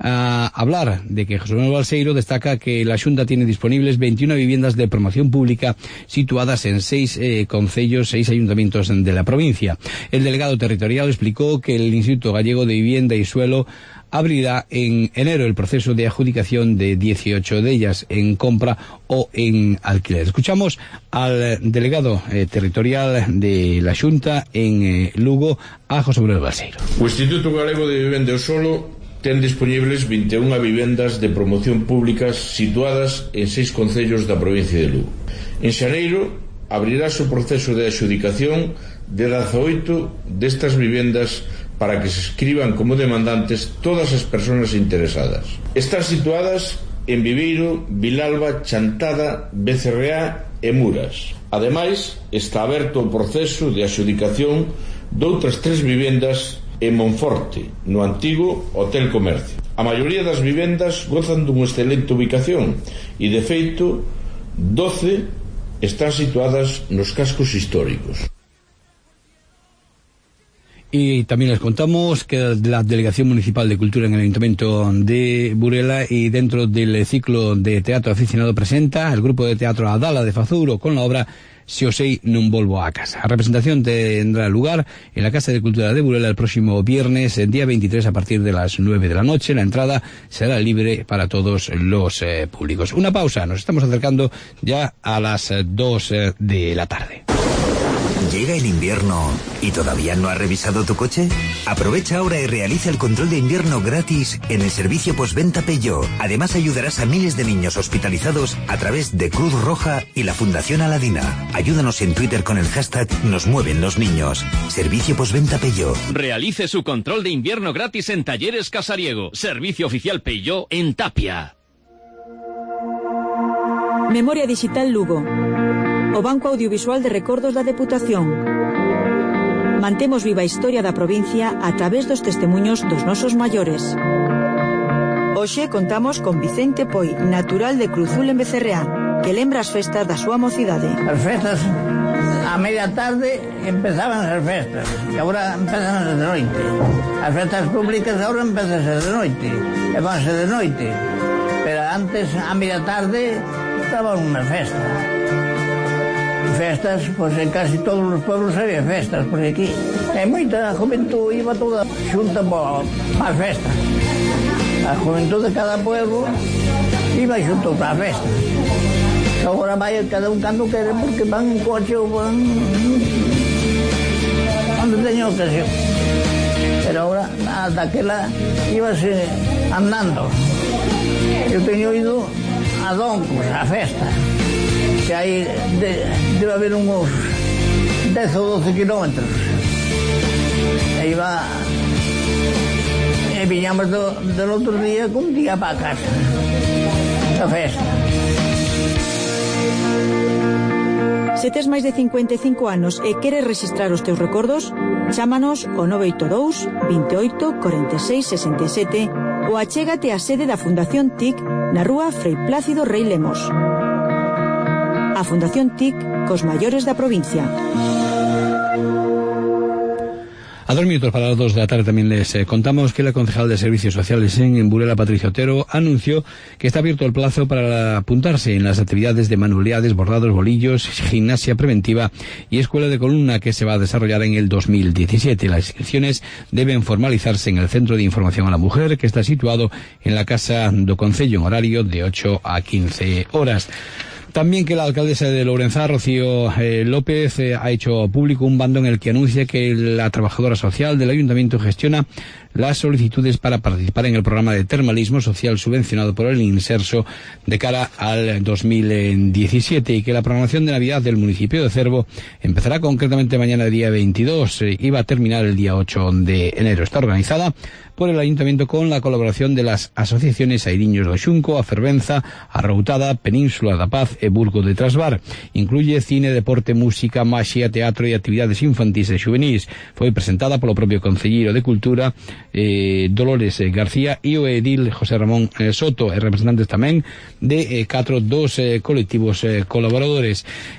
a hablar de que José Manuel Balseiro destaca que la Xunta tiene disponibles veintiuna viviendas de promoción pública situadas en seis eh, concellos, seis ayuntamientos de la provincia. El delegado territorial explicó que el Instituto Gallego de Vivienda y Suelo abrirá en enero el proceso de adjudicación de dieciocho de ellas en compra o en alquiler. Escuchamos al delegado eh, territorial de la Xunta en eh, Lugo, a José Manuel Balseiro. O Instituto Galego de Vivenda e Solo ten disponibles vinte e unha vivendas de promoción públicas situadas en seis concellos da provincia de Lugo. En xaneiro abrirás o proceso de adxudicación de dezaoito destas vivendas para que se escriban como demandantes todas as persoas interesadas. Están situadas en Viveiro, Vilalba, Chantada, B C R A e Muras. Ademais, está aberto o proceso de adxudicación de outras tres vivendas en Monforte, no antigo Hotel Comercio. A maioría das vivendas gozan dunha excelente ubicación e, de feito, doce están situadas nos cascos históricos. Y también les contamos que la Delegación Municipal de Cultura en el Ayuntamiento de Burela y dentro del ciclo de teatro aficionado presenta el grupo de teatro Adala de Fazouro con la obra Si o sei non volvo a casa. La representación tendrá lugar en la Casa de Cultura de Burela el próximo viernes, el día veintitrés, a partir de las nueve de la noche. La entrada será libre para todos los eh, públicos. Una pausa, nos estamos acercando ya a las eh, dos eh, de la tarde. ¿Llega el invierno y todavía no has revisado tu coche? Aprovecha ahora y realiza el control de invierno gratis en el servicio postventa Peugeot. Además ayudarás a miles de niños hospitalizados a través de Cruz Roja y la Fundación Aladina. Ayúdanos en Twitter con el hashtag Nos Mueven los Niños. Servicio postventa Peugeot. Realice su control de invierno gratis en Talleres Casariego. Servicio oficial Peugeot en Tapia. Memoria Digital Lugo. O Banco Audiovisual de Recordos da Deputación. Mantemos viva a historia da provincia a través dos testemuños dos nosos maiores. Hoxe contamos con Vicente Poi, natural de Cruzul en Becerreá, que lembra as festas da súa mocidade. As festas, a media tarde empezaban as festas, que agora empezan de noite. As festas públicas agora empezan de noite, e vanse de noite. Pero antes, a media tarde, estaban unha festa. Festas, pois en casi todos os pueblos había festas, porque aquí é moita juventud, iba toda xunta para as festas. A juventud de cada pueblo iba xunto para as festas. Agora vai cada un cando quere, porque van en coche ou van onde teña ocasión. Pero agora, daquela, íbase andando. Eu teño ido a Doncos, a festa, que aí de, debe haber uns dez ou doce kilómetros. E iba e viñamos do, do outro día con un día para casa a festa. Se tes máis de cincuenta e cinco anos e queres registrar os teus recordos, chámanos ao nove oito dous, veintiocho, cuarenta e seis, sesenta e sete ou achégate á sede da Fundación T I C na rúa Frei Plácido Rei Lemos. A Fundación T I C cos maiores da provincia. A dos minutos para las dos de la tarde también les eh, contamos que la concejal de Servicios Sociales en Burela, Patricia Otero, anunció que está abierto el plazo para apuntarse en las actividades de manualidades, bordados, bolillos, gimnasia preventiva y escuela de columna que se va a desarrollar en el dos mil diecisiete. Las inscripciones deben formalizarse en el Centro de Información a la Mujer, que está situado en la Casa do Concello, en horario de ocho a quince horas. También que la alcaldesa de Lourenzá, Rocío eh, López, eh, ha hecho público un bando en el que anuncia que la trabajadora social del ayuntamiento gestiona las solicitudes para participar en el programa de termalismo social subvencionado por el Inserso de cara al dos mil diecisiete, y que la programación de Navidad del municipio de Cervo empezará concretamente mañana día veintidós eh, y va a terminar el día ocho de enero. Está organizada por el ayuntamiento con la colaboración de las asociaciones Airiños do Xunco, Afervenza, Arroutada, Península da Paz e Burgo de Trasbar. Incluye cine, deporte, música, maxia, teatro e actividades infantis e xuvenís. Foi presentada polo propio concelleiro de Cultura, eh, Dolores García, e o edil José Ramón eh, Soto, e representantes tamén de eh, catro dos eh, colectivos eh, colaboradores.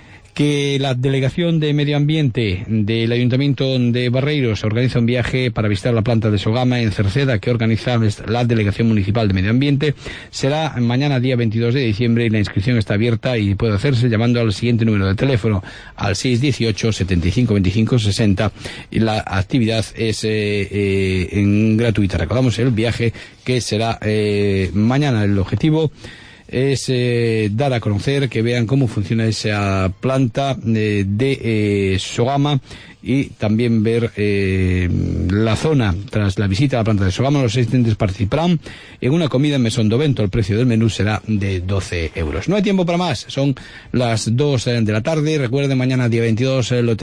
Que la Delegación de Medio Ambiente del Ayuntamiento de Barreiros organiza un viaje para visitar la planta de Sogama en Cerceda, que organiza la Delegación Municipal de Medio Ambiente. Será mañana día veintidós de diciembre y la inscripción está abierta y puede hacerse llamando al siguiente número de teléfono, al seis dieciocho, setenta y cinco veinticinco sesenta, y la actividad es eh, eh, en gratuita. Recordamos el viaje que será eh, mañana. El objetivo es eh, dar a conocer, que vean cómo funciona esa planta eh, de eh, Sogama, y también ver eh, la zona. Tras la visita a la planta de Sogama, los asistentes participarán en una comida en Mesón do Vento. El precio del menú será de doce euros. No hay tiempo para más, son las dos de la tarde. Recuerden, mañana día veintidós eh, lo